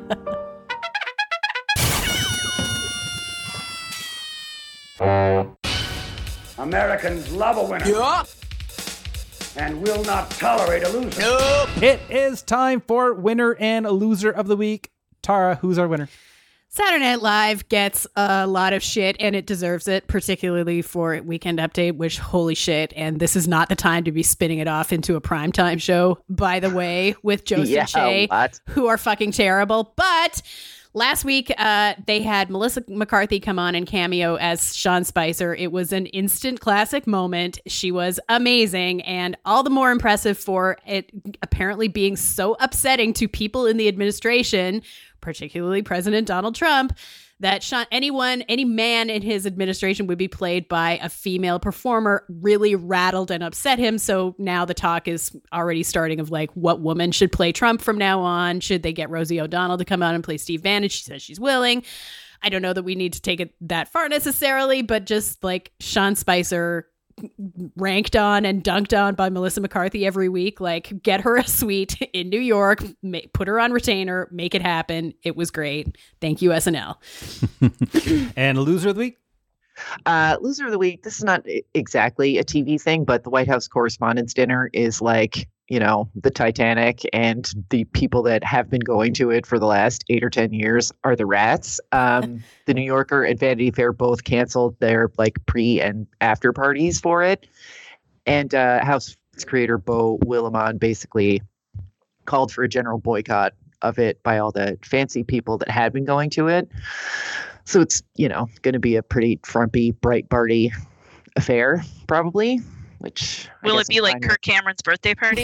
Americans love a winner. Yeah. And will not tolerate a loser. Nope. It is time for Winner and Loser of the Week. Tara, who's our winner? Saturday Night Live gets a lot of shit, and it deserves it, particularly for Weekend Update, which, holy shit, and this is not the time to be spinning it off into a primetime show, by the way, with Joseph and Shay, who are fucking terrible. But last week, they had Melissa McCarthy come on and cameo as Sean Spicer. It was an instant classic moment. She was amazing, and all the more impressive for it apparently being so upsetting to people in the administration, particularly President Donald Trump, that any man in his administration would be played by a female performer really rattled and upset him. So now the talk is already starting of like, what woman should play Trump from now on? Should they get Rosie O'Donnell to come out and play Steve Bannon? She says she's willing. I don't know that we need to take it that far necessarily, but just like Sean Spicer ranked on and dunked on by Melissa McCarthy every week, like get her a suite in New York, put her on retainer, make it happen. It was great. Thank you, SNL. And Loser of the Week? Loser of the Week, this is not exactly a TV thing, but the White House Correspondents' Dinner is like, the Titanic, and the people that have been going to it for the last 8 or 10 years are the rats. The New Yorker and Vanity Fair both canceled their like pre and after parties for it. And House creator Beau Willimon basically called for a general boycott of it by all the fancy people that had been going to it. So it's, going to be a pretty frumpy, Breitbarty affair, probably. Which will it be like Kirk Cameron's birthday party?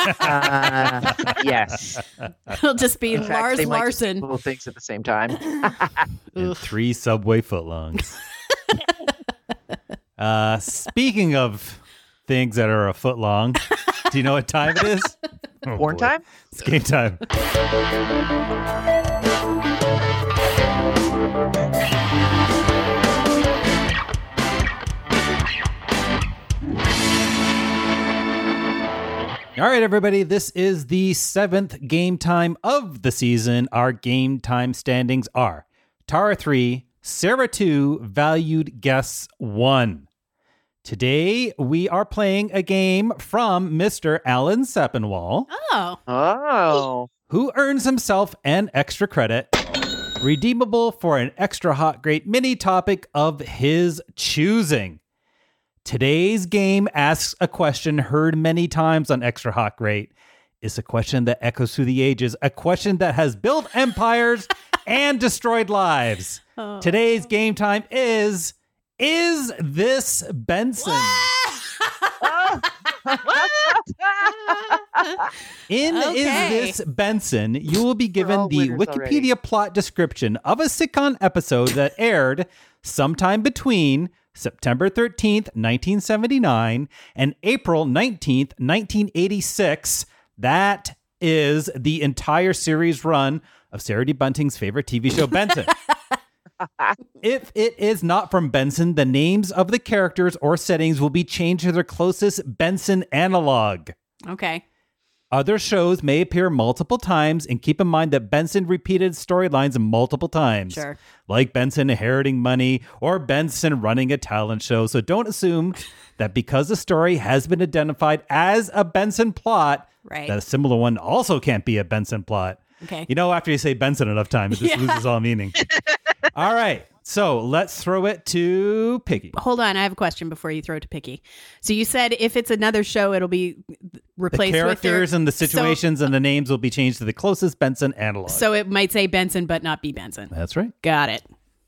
Yes. It'll just be Lars Larson. Little things at the same time. And 3 Subway footlongs. Speaking of things that are a foot long, do you know what time it is? Porn time? It's game time. All right, everybody, this is the 7th game time of the season. Our game time standings are Tara 3, Sarah 2, valued guests 1. Today, we are playing a game from Mr. Alan Sepinwall. Oh. Who earns himself an extra credit, redeemable for an extra hot great mini topic of his choosing. Today's game asks a question heard many times on Extra Hot Great. It's a question that echoes through the ages, a question that has built empires and destroyed lives. Today's game time is Is this Benson? In Okay. Is This Benson, you will be given all the winners Wikipedia already. plot description of a sitcom episode that aired sometime between September 13th, 1979 and April 19th, 1986. That is the entire series run of Sarah D. Bunting's favorite TV show, Benson. If it is not from Benson, the names of the characters or settings will be changed to their closest Benson analog. Okay. Other shows may appear multiple times, and keep in mind that Benson repeated storylines multiple times. Sure. Like Benson inheriting money or Benson running a talent show. So don't assume that because the story has been identified as a Benson plot, Right. that a similar one also can't be a Benson plot. Okay. You know, after you say Benson enough times, it just loses all meaning. All right. So let's throw it to Piggy. Hold on, I have a question before you throw it to Picky. So you said if it's another show, it'll be The replaced characters with their, and the situations and the names will be changed to the closest Benson analog. So it might say Benson, but not be Benson. That's right. Got it.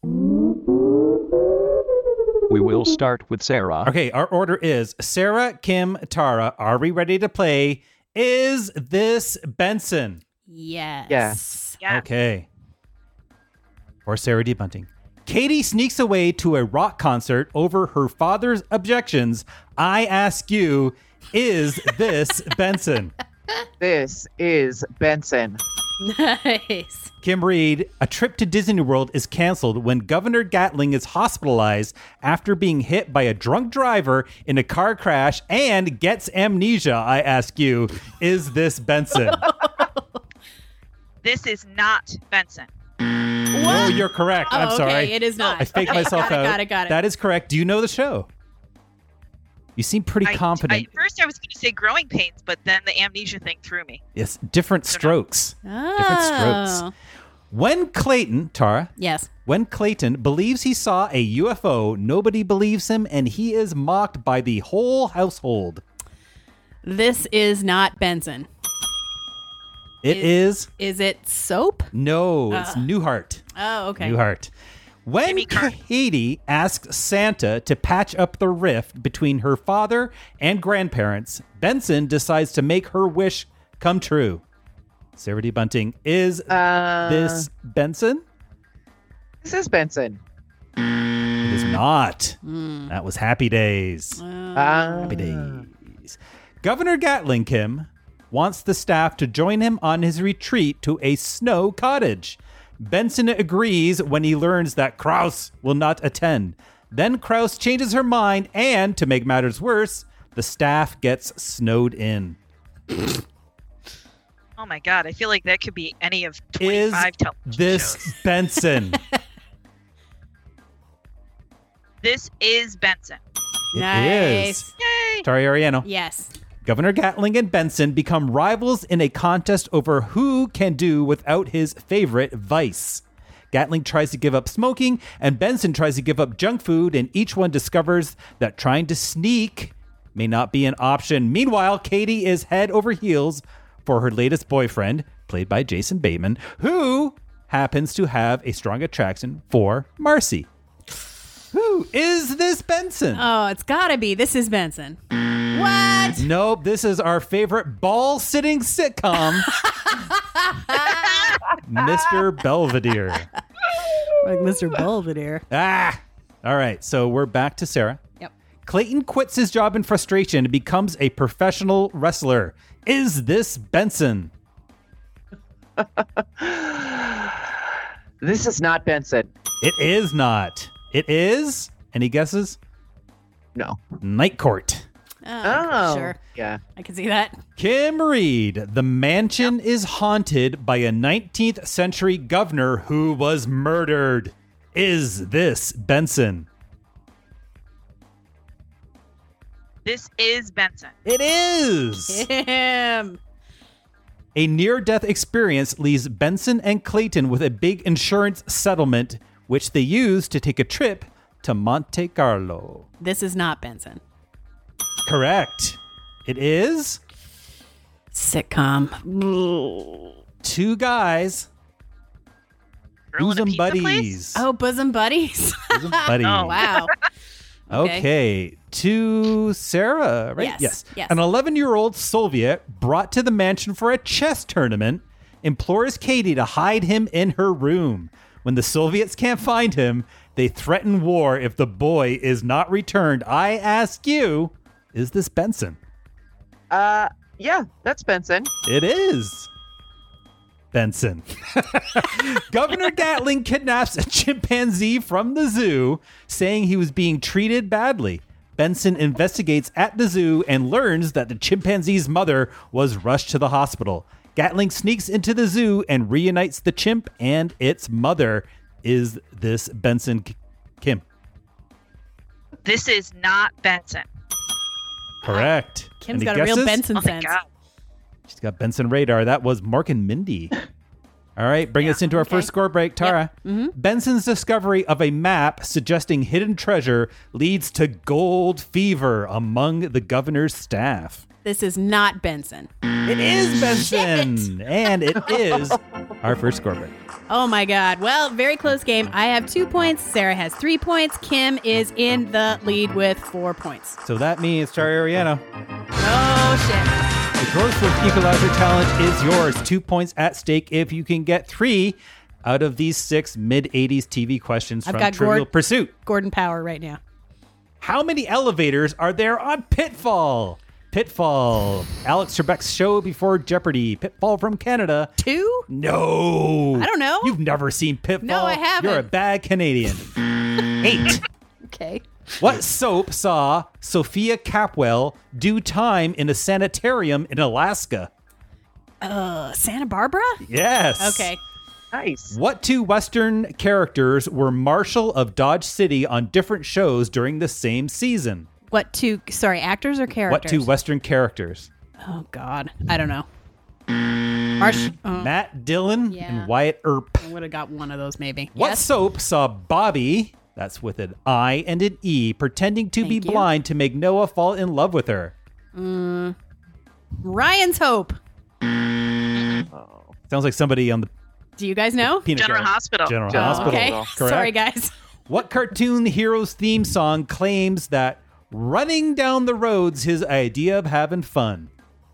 We will start with Sarah. Okay, our order is Sarah, Kim, Tara. Are we ready to play Is This Benson? Yes. Yes. Yeah. Okay. Or Sarah D. Bunting. Katie sneaks away to a rock concert over her father's objections. I ask you, is this Benson? This is Benson. Nice. Kim Reed, a trip to Disney World is canceled when Governor Gatling is hospitalized after being hit by a drunk driver in a car crash and gets amnesia. I ask you, is this Benson? This is not Benson. Oh, you're correct. I'm Oh, sorry. okay, it is not. I faked Okay, myself out. got it. That is correct. Do you know the show? You seem pretty confident. First, I was going to say Growing Pains, but then the amnesia thing threw me. Yes, different strokes. Different strokes. Oh. When Clayton, Tara, Yes. when Clayton believes he saw a UFO, nobody believes him, and he is mocked by the whole household. This is not Benson. It is. Is it Soap? No, it's Newhart. Oh, okay. Newhart. When Jimmy Carter. Katie asks Santa to patch up the rift between her father and grandparents, Benson decides to make her wish come true. Sarah D. Bunting, is this Benson? This is Benson. It is not. That was Happy Days. Happy Days. Governor Gatling, Kim, wants the staff to join him on his retreat to a snow cottage. Benson agrees when he learns that Krause will not attend. Then Krause changes her mind, and to make matters worse, the staff gets snowed in. Oh my God, I feel like that could be any of Is 25 television this shows. Benson? This is Benson. It Nice. is. Yay! Tari Ariano. Yes. Governor Gatling and Benson become rivals in a contest over who can do without his favorite vice. Gatling tries to give up smoking, and Benson tries to give up junk food, and each one discovers that trying to sneak may not be an option. Meanwhile, Katie is head over heels for her latest boyfriend, played by Jason Bateman, who happens to have a strong attraction for Marcy. Who is this Benson? Oh, it's gotta be. This is Benson. What? Nope, this is our favorite ball-sitting sitcom, Mr. Belvedere. Like Mr. Belvedere. All right, so we're back to Sarah. Yep. Clayton quits his job in frustration and becomes a professional wrestler. Is this Benson? This is not Benson. It is not. It is, any guesses? No. Night Court. Oh. Sure. Yeah. I can see that. Kim Reed, the mansion is haunted by a 19th century governor who was murdered. Is this Benson? This is Benson. It is. Him. A near-death experience leaves Benson and Clayton with a big insurance settlement, which they use to take a trip to Monte Carlo. This is not Benson. Correct. It is Sitcom. two guys Grill and a Bosom pizza place? Buddies. Oh, bosom buddies. Bosom Buddies. Oh. Wow. Okay, to Sarah, right? Yes. An 11-year-old Soviet brought to the mansion for a chess tournament implores Katie to hide him in her room. When the Soviets can't find him, they threaten war if the boy is not returned. I ask you, is this Benson? Yeah, that's Benson. It is Benson. Governor Gatling kidnaps a chimpanzee from the zoo, saying he was being treated badly. Benson investigates at the zoo and learns that the chimpanzee's mother was rushed to the hospital. Gatling sneaks into the zoo and reunites the chimp and its mother. Is this Benson, Kim? This is not Benson. Correct. Kim's Any got guesses? a real Benson Oh my sense. God. She's got Benson radar. That was Mark and Mindy. All right, bring us into our first score break. Tara, Benson's discovery of a map suggesting hidden treasure leads to gold fever among the governor's staff. This is not Benson. It is Benson, and it is our first score break. Oh my God. Well, very close game. I have 2 points. Sarah has 3 points. Kim is in the lead with 4 points. So that means, Tara Ariano, Oh, shit. the Grossford Equalizer Challenge is yours. 2 points at stake if you can get 3 out of these 6 mid-'80s TV questions I've from got Trivial Pursuit. Gordon Power right now. How many elevators are there on Pitfall? Pitfall, Alex Trebek's show before Jeopardy. Pitfall from Canada. 2? No. I don't know. You've never seen Pitfall. No, I haven't. You're a bad Canadian. 8. Okay. What soap saw Sophia Capwell do time in a sanitarium in Alaska? Santa Barbara? Yes. Okay. Nice. What 2 Western characters were Marshal of Dodge City on different shows during the same season? What 2, actors or characters? What 2 Western characters? Oh, God. I don't know. Matt Dillon Yeah. and Wyatt Earp. I would have got one of those maybe. What Yes? soap saw Bobby, that's with an I and an E, pretending to be Thank you. blind to make Noah fall in love with her? Ryan's Hope. Sounds like somebody on the Do you guys know? peanut General gallery. Hospital. General General Hospital. Okay. Correct. Sorry, guys. What cartoon hero's theme song claims that running down the road's his idea of having fun?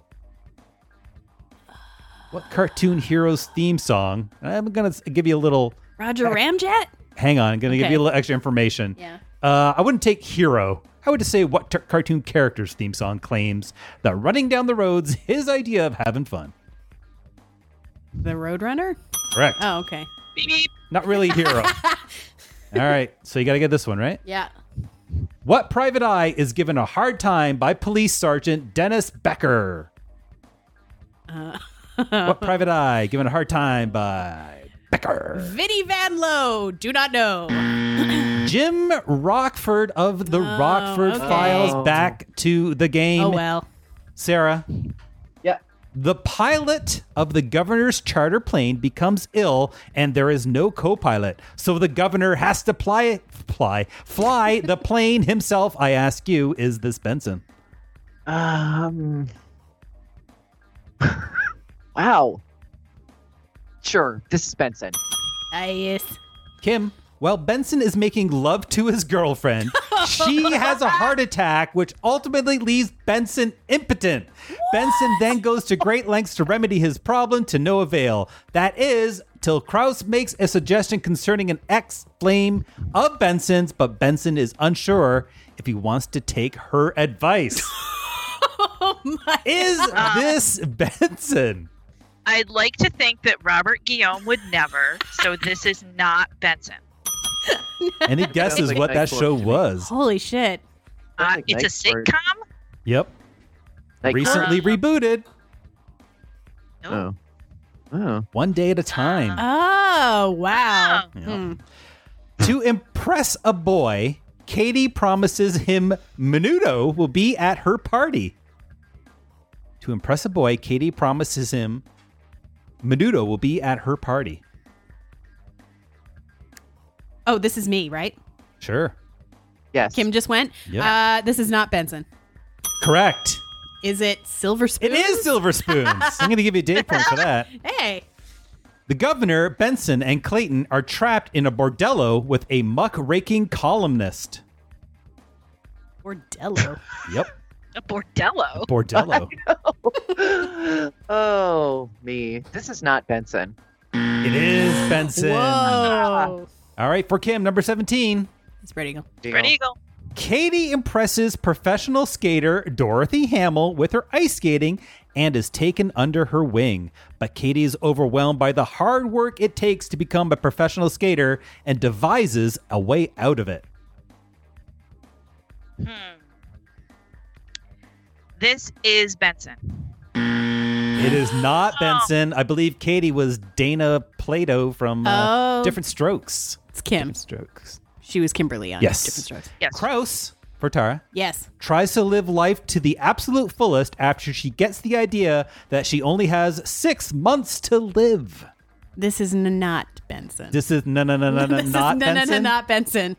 What cartoon hero's theme song? I'm going to give you a little... Roger Ramjet? Hang on. I'm going to give Okay. you a little extra information. Yeah. I wouldn't take hero. I would just say what cartoon character's theme song claims that running down the road's his idea of having fun. The Roadrunner? Correct. Oh, okay. Beep, beep. Not really hero. All right. So you got to get this one, right? Yeah. What private eye is given a hard time by Police Sergeant Dennis Becker? What private eye given a hard time by Becker? Vinnie Van Lowe. Do not know. Jim Rockford of the Rockford okay. Files back to the game. Oh, well. Sarah, Yeah. the pilot of the governor's charter plane becomes ill and there is no co-pilot. So the governor has to fly the plane himself. I ask you, is this Benson? Wow. Sure, this is Benson. Yes. Kim, while Benson is making love to his girlfriend, she has a heart attack, which ultimately leaves Benson impotent. Benson then goes to great lengths to remedy his problem to no avail. That is, till Krause makes a suggestion concerning an ex-flame of Benson's, but Benson is unsure if he wants to take her advice. Oh, my. Is this Benson? I'd like to think that Robert Guillaume would never, so this is not Benson. Any guesses Sounds like what that Night show Court to me. was? Holy shit. Like It's a Night Court. sitcom? Yep. Like, Recently rebooted. No. Oh. One day at a time. Oh, wow. Oh. Hmm. To impress a boy, Katie promises him Menudo will be at her party. To impress a boy, Katie promises him Menudo will be at her party. Oh, this is me, right? Sure. Yes. Kim just went. Yeah. This is not Benson. Correct. Is it Silver Spoons? It is Silver Spoons. I'm going to give you a date point for that. Hey. The governor, Benson, and Clayton are trapped in a bordello with a muck-raking columnist. Bordello. Yep. A bordello. Bordello. Oh, me. This is not Benson. It is Benson. Whoa. All right, for Kim, number 17. It's Spread Eagle. Spread Eagle. Katie impresses professional skater Dorothy Hamill with her ice skating and is taken under her wing. But Katie is overwhelmed by the hard work it takes to become a professional skater and devises a way out of it. This is Benson. It is not Benson. I believe Katie was Dana Plato from Different Strokes. It's Kim. Different Strokes. She was Kimberly on Yes. Different Strokes. Yes. Kraus, for Tara, Yes. tries to live life to the absolute fullest after she gets the idea that she only has 6 months to live. This is not Benson. This is not Benson. Not Benson.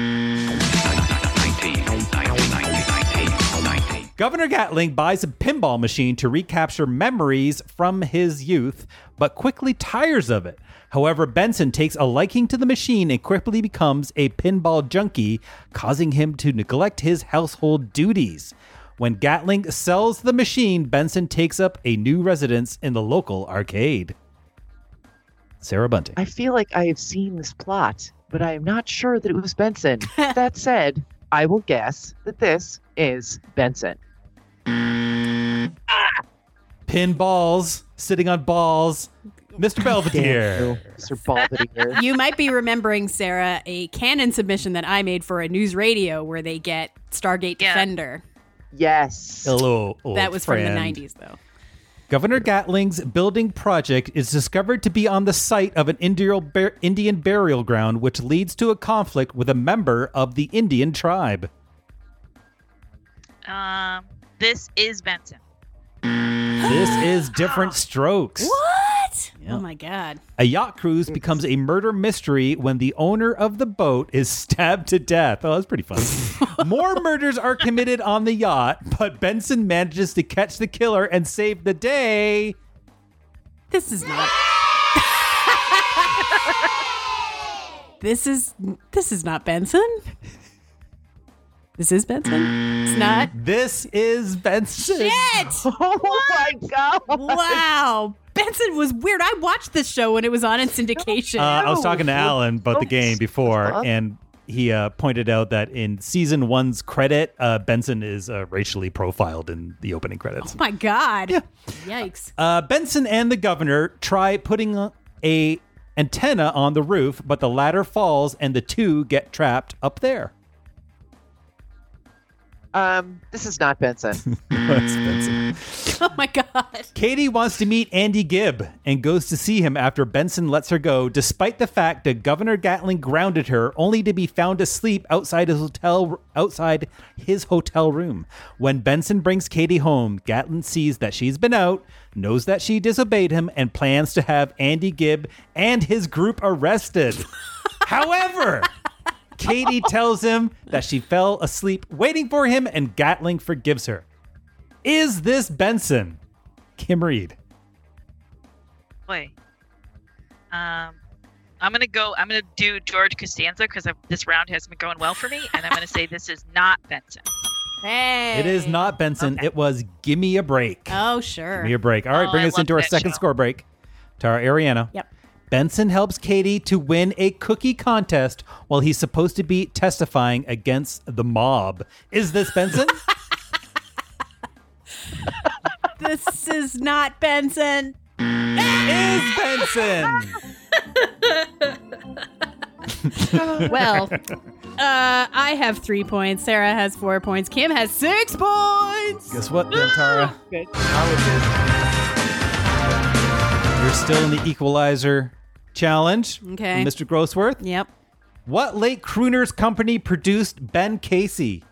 Governor Gatling buys a pinball machine to recapture memories from his youth, but quickly tires of it. However, Benson takes a liking to the machine and quickly becomes a pinball junkie, causing him to neglect his household duties. When Gatling sells the machine, Benson takes up a new residence in the local arcade. Sarah Bunting. I feel like I have seen this plot, but I am not sure that it was Benson. That said, I will guess that this is Benson. Pinballs, sitting on balls. Mr. Belvedere. Mr. Belvedere. You might be remembering, Sarah, a canon submission that I made for a news radio where they get Stargate Defender. Yes. Hello, old That was friend. from the 90s, though. Governor Gatling's building project is discovered to be on the site of an Indian burial ground, which leads to a conflict with a member of the Indian tribe. This is Benson. This is Different Strokes. What? Yeah. Oh, my God. A yacht cruise becomes a murder mystery when the owner of the boat is stabbed to death. Oh, that's pretty fun. More murders are committed on the yacht, but Benson manages to catch the killer and save the day. This is not... This is not Benson? This is Benson? It's not? This is Benson. Shit! Oh my God. Wow. Benson was weird. I watched this show when it was on in syndication. I was talking to Alan about the game before, and he pointed out that in season 1's credit, Benson is racially profiled in the opening credits. Oh my God. Yeah. Yikes. Benson and the governor try putting a antenna on the roof, but the ladder falls and the two get trapped up there. This is not Benson. That's Benson. Oh my God. Katie wants to meet Andy Gibb and goes to see him after Benson lets her go, despite the fact that Governor Gatling grounded her, only to be found asleep outside his hotel room. When Benson brings Katie home, Gatling sees that she's been out, knows that she disobeyed him, and plans to have Andy Gibb and his group arrested. However, Katie tells him that she fell asleep waiting for him, and Gatling forgives her. Is this Benson? Kim Reed. Boy. I'm gonna do George Costanza because this round hasn't been going well for me, and I'm gonna say this is not Benson. Hey. It is not Benson. Okay. It was Gimme a Break. Oh, sure. Gimme a Break. All right, bring I us into love our that second show. score break. Tara Ariano. Yep. Benson helps Katie to win a cookie contest while he's supposed to be testifying against the mob. Is this Benson? This is not Benson. Is Benson? Well, I have 3 points. Sarah has 4 points. Kim has 6 points. Guess what, then, Tara? Good. You're still in the Equalizer challenge. Okay. Mr. Grossworth. Yep. What late crooners company produced Ben Casey?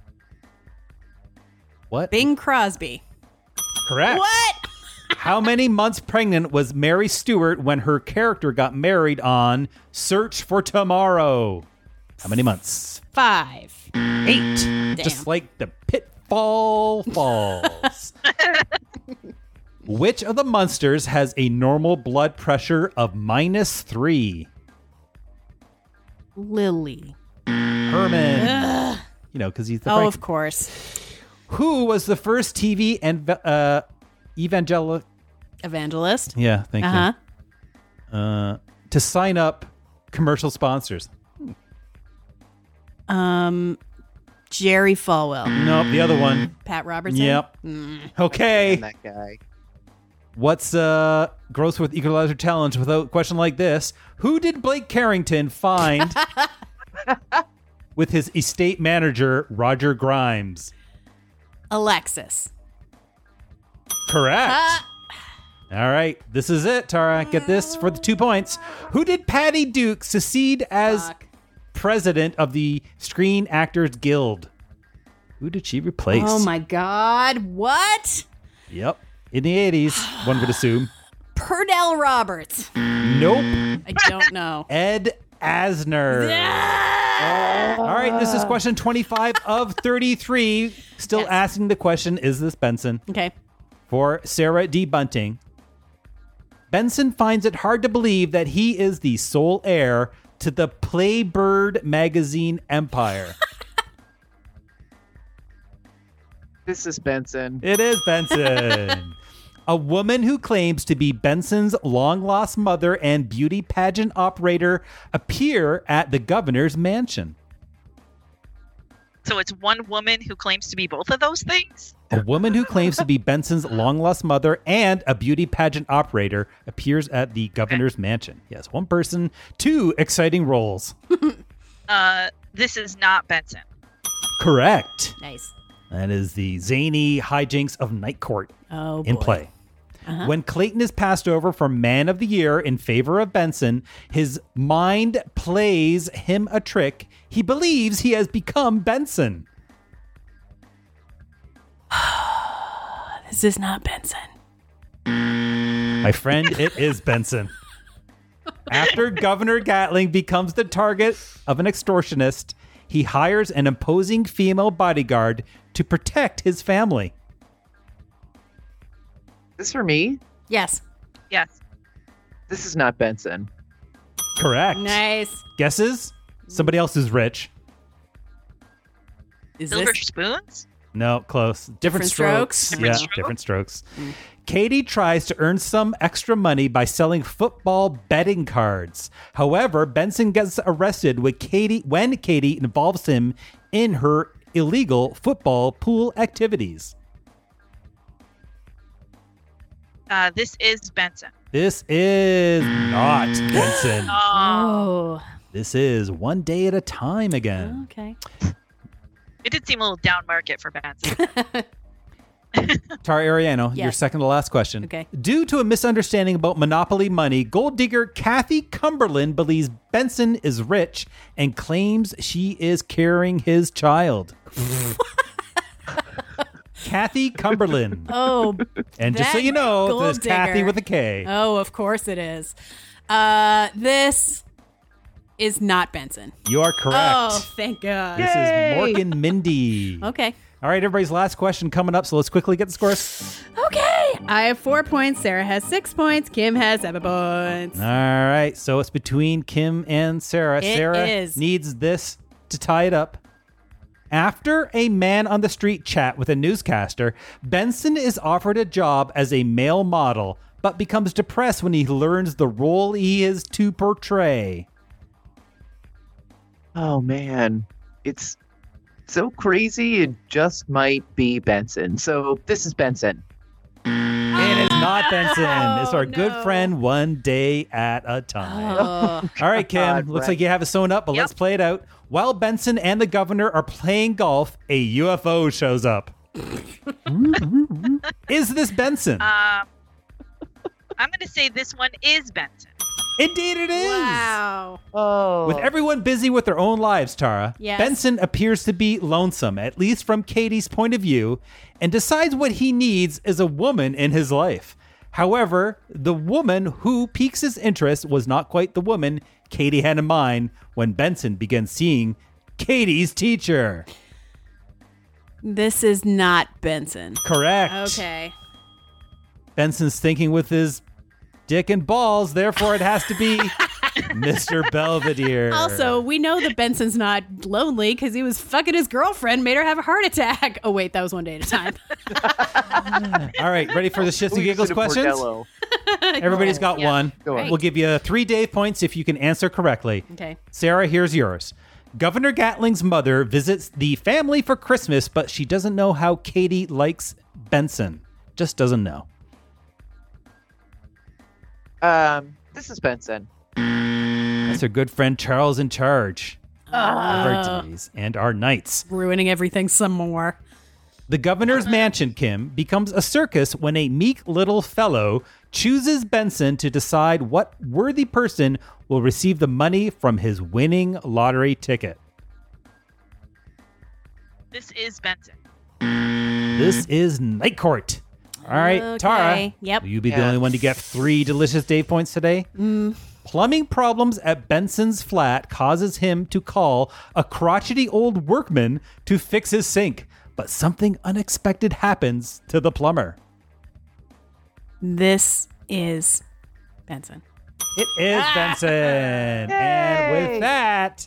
What? Bing Crosby. Correct. What? How many months pregnant was Mary Stewart when her character got married on Search for Tomorrow? How many months? 5. 8. Just like the Pitfall Falls. Which of the Munsters has a normal blood pressure of -3? Lily. Herman. You know, because he's the Oh, of course. Who was the first TV and Evangelist. Yeah, thank you. To sign up commercial sponsors? Jerry Falwell. Nope, the other one. Pat Robertson. Yep. Okay. And that guy. What's Gross with Equalizer Challenge without a question like this? Who did Blake Carrington find with his estate manager, Roger Grimes? Alexis. Correct. All right, this is it, Tara. Get this for the 2 points. Who did Patty Duke succeed as president of the Screen Actors Guild? Who did she replace? Oh my God. What? Yep. In the 80s, one would assume. Purdell Roberts. Nope. I don't know. Ed Asner. All right, this is question 25 of 33. Still asking the question, is this Benson? Okay. For Sarah D. Bunting. Benson finds it hard to believe that he is the sole heir to the Playbird magazine empire. This is Benson. It is Benson. A woman who claims to be Benson's long-lost mother and beauty pageant operator appear at the governor's mansion. So it's one woman who claims to be both of those things? A woman who claims to be Benson's long-lost mother and a beauty pageant operator appears at the governor's mansion. Yes, one person, 2 exciting roles. This is not Benson. Correct. Nice. That is the zany hijinks of Night Court in boy. play. When Clayton is passed over for Man of the Year in favor of Benson, his mind plays him a trick. He believes he has become Benson. This is not Benson. My friend, it is Benson. After Governor Gatling becomes the target of an extortionist, he hires an imposing female bodyguard to protect his family. This for me? Yes. Yes. This is not Benson. Correct. Nice. Guesses? Somebody else who's rich. Is Silver this Spoons? No, close. Different strokes. Different Yeah, strokes? different strokes. Katie tries to earn some extra money by selling football betting cards. However, Benson gets arrested when Katie involves him in her illegal football pool activities. This is Benson. This is not Benson. Oh. This is One Day at a Time again. Okay. It did seem a little down market for Benson. Tara Ariano, your Yes. second to last question. Okay. Due to a misunderstanding about Monopoly money, gold digger Kathy Cumberland believes Benson is rich and claims she is carrying his child. Kathy Cumberland. Oh. And just so that you know, gold there's Kathy digger. with a K. Oh, of course it is. This is not Benson. You are correct. Oh, thank God. This is Morgan Mindy. Okay. All right, everybody's last question coming up, so let's quickly get the scores. Okay. I have 4 points. Sarah has 6 points. Kim has 7 points. All right, so it's between Kim and Sarah. It Sarah is. needs this to tie it up. After a man on the street chat with a newscaster, Benson is offered a job as a male model, but becomes depressed when he learns the role he is to portray. Oh, man. It's so crazy. It just might be Benson. So this is Benson. It is not Benson. It's our good no. friend One Day at a Time. Oh. All right, Kim. God, Looks right. like you have it sewn up, but let's play it out. While Benson and the governor are playing golf, a UFO shows up. Is this Benson? I'm going to say this one is Benson. Indeed it is. Wow. Oh. With everyone busy with their own lives, Tara, Yes. Benson appears to be lonesome, at least from Katie's point of view, and decides what he needs is a woman in his life. However, the woman who piques his interest was not quite the woman Katie had in mind when Benson began seeing Katie's teacher. This is not Benson. Correct. Okay. Benson's thinking with his dick and balls, therefore it has to be Mr. Belvedere. Also, we know that Benson's not lonely because he was fucking his girlfriend, made her have a heart attack. Oh, wait, that was one day at a time. All right, ready for the shits and giggles questions? Everybody's got one. We'll give you 3 Dave points if you can answer correctly. Okay. Sarah, here's yours. Governor Gatling's mother visits the family for Christmas, but she doesn't know how Katie likes Benson. Just doesn't know. This is Benson. That's her good friend Charles in charge of our days and our nights. Ruining everything some more. The governor's mansion, Kim, becomes a circus when a meek little fellow chooses Benson to decide what worthy person will receive the money from his winning lottery ticket. This is Benson. This is Night Court. All right, Okay. Tara. Yep. Will you be the only one to get 3 delicious Dave points today? Plumbing problems at Benson's flat causes him to call a crotchety old workman to fix his sink, but something unexpected happens to the plumber. This is Benson. It is Benson. And with that...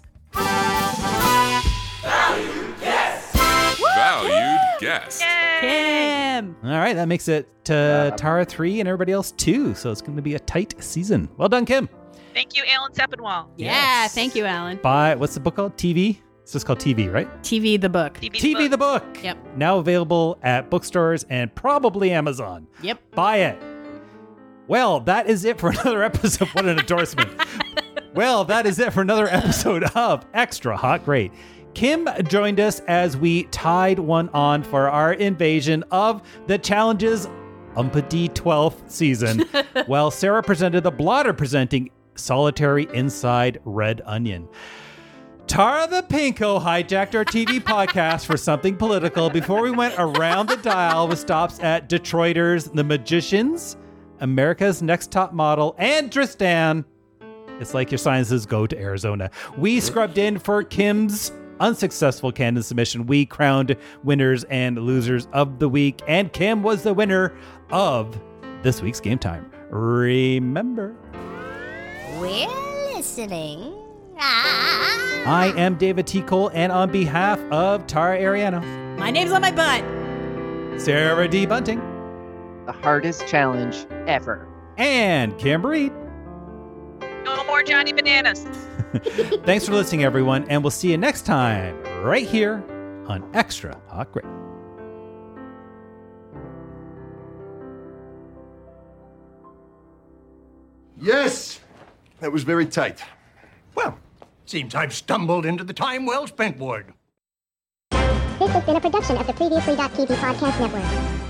Valued guest. Kim. All right, that makes it Tara 3 and everybody else 2, so it's going to be a tight season. Well done, Kim. Thank you, Alan Sepinwall. Yeah, thank you, Alan. What's the book called? TV? It's just called TV, right? TV the book. TV the book. Yep. Now available at bookstores and probably Amazon. Yep. Buy it. Well, that is it for another episode. What an endorsement. Well, that is it for another episode of Extra Hot Great. Kim joined us as we tied one on for our invasion of the Challenge's umpty 12th season, while Sarah presented the blotter presenting Solitary Inside Red Onion. Tara the Pinko hijacked our TV podcast for something political before we went around the dial with stops at Detroiters, The Magicians, America's Next Top Model, and Tristan. It's like your sinuses go to Arizona. We scrubbed in for Kim's unsuccessful candidate submission. We crowned winners and losers of the week, and Kim was the winner of this week's Game Time. Remember, We're listening. I am David T. Cole, and on behalf of Tara Ariano, My name's on my butt. Sarah D. Bunting, The hardest challenge ever. and Kim Reed. No more Johnny Bananas. Thanks for listening, everyone, and we'll see you next time right here on Extra Hot Great. Yes, that was very tight. Well, seems I've stumbled into the time well spent ward. This has been a production of the Previously.tv podcast network.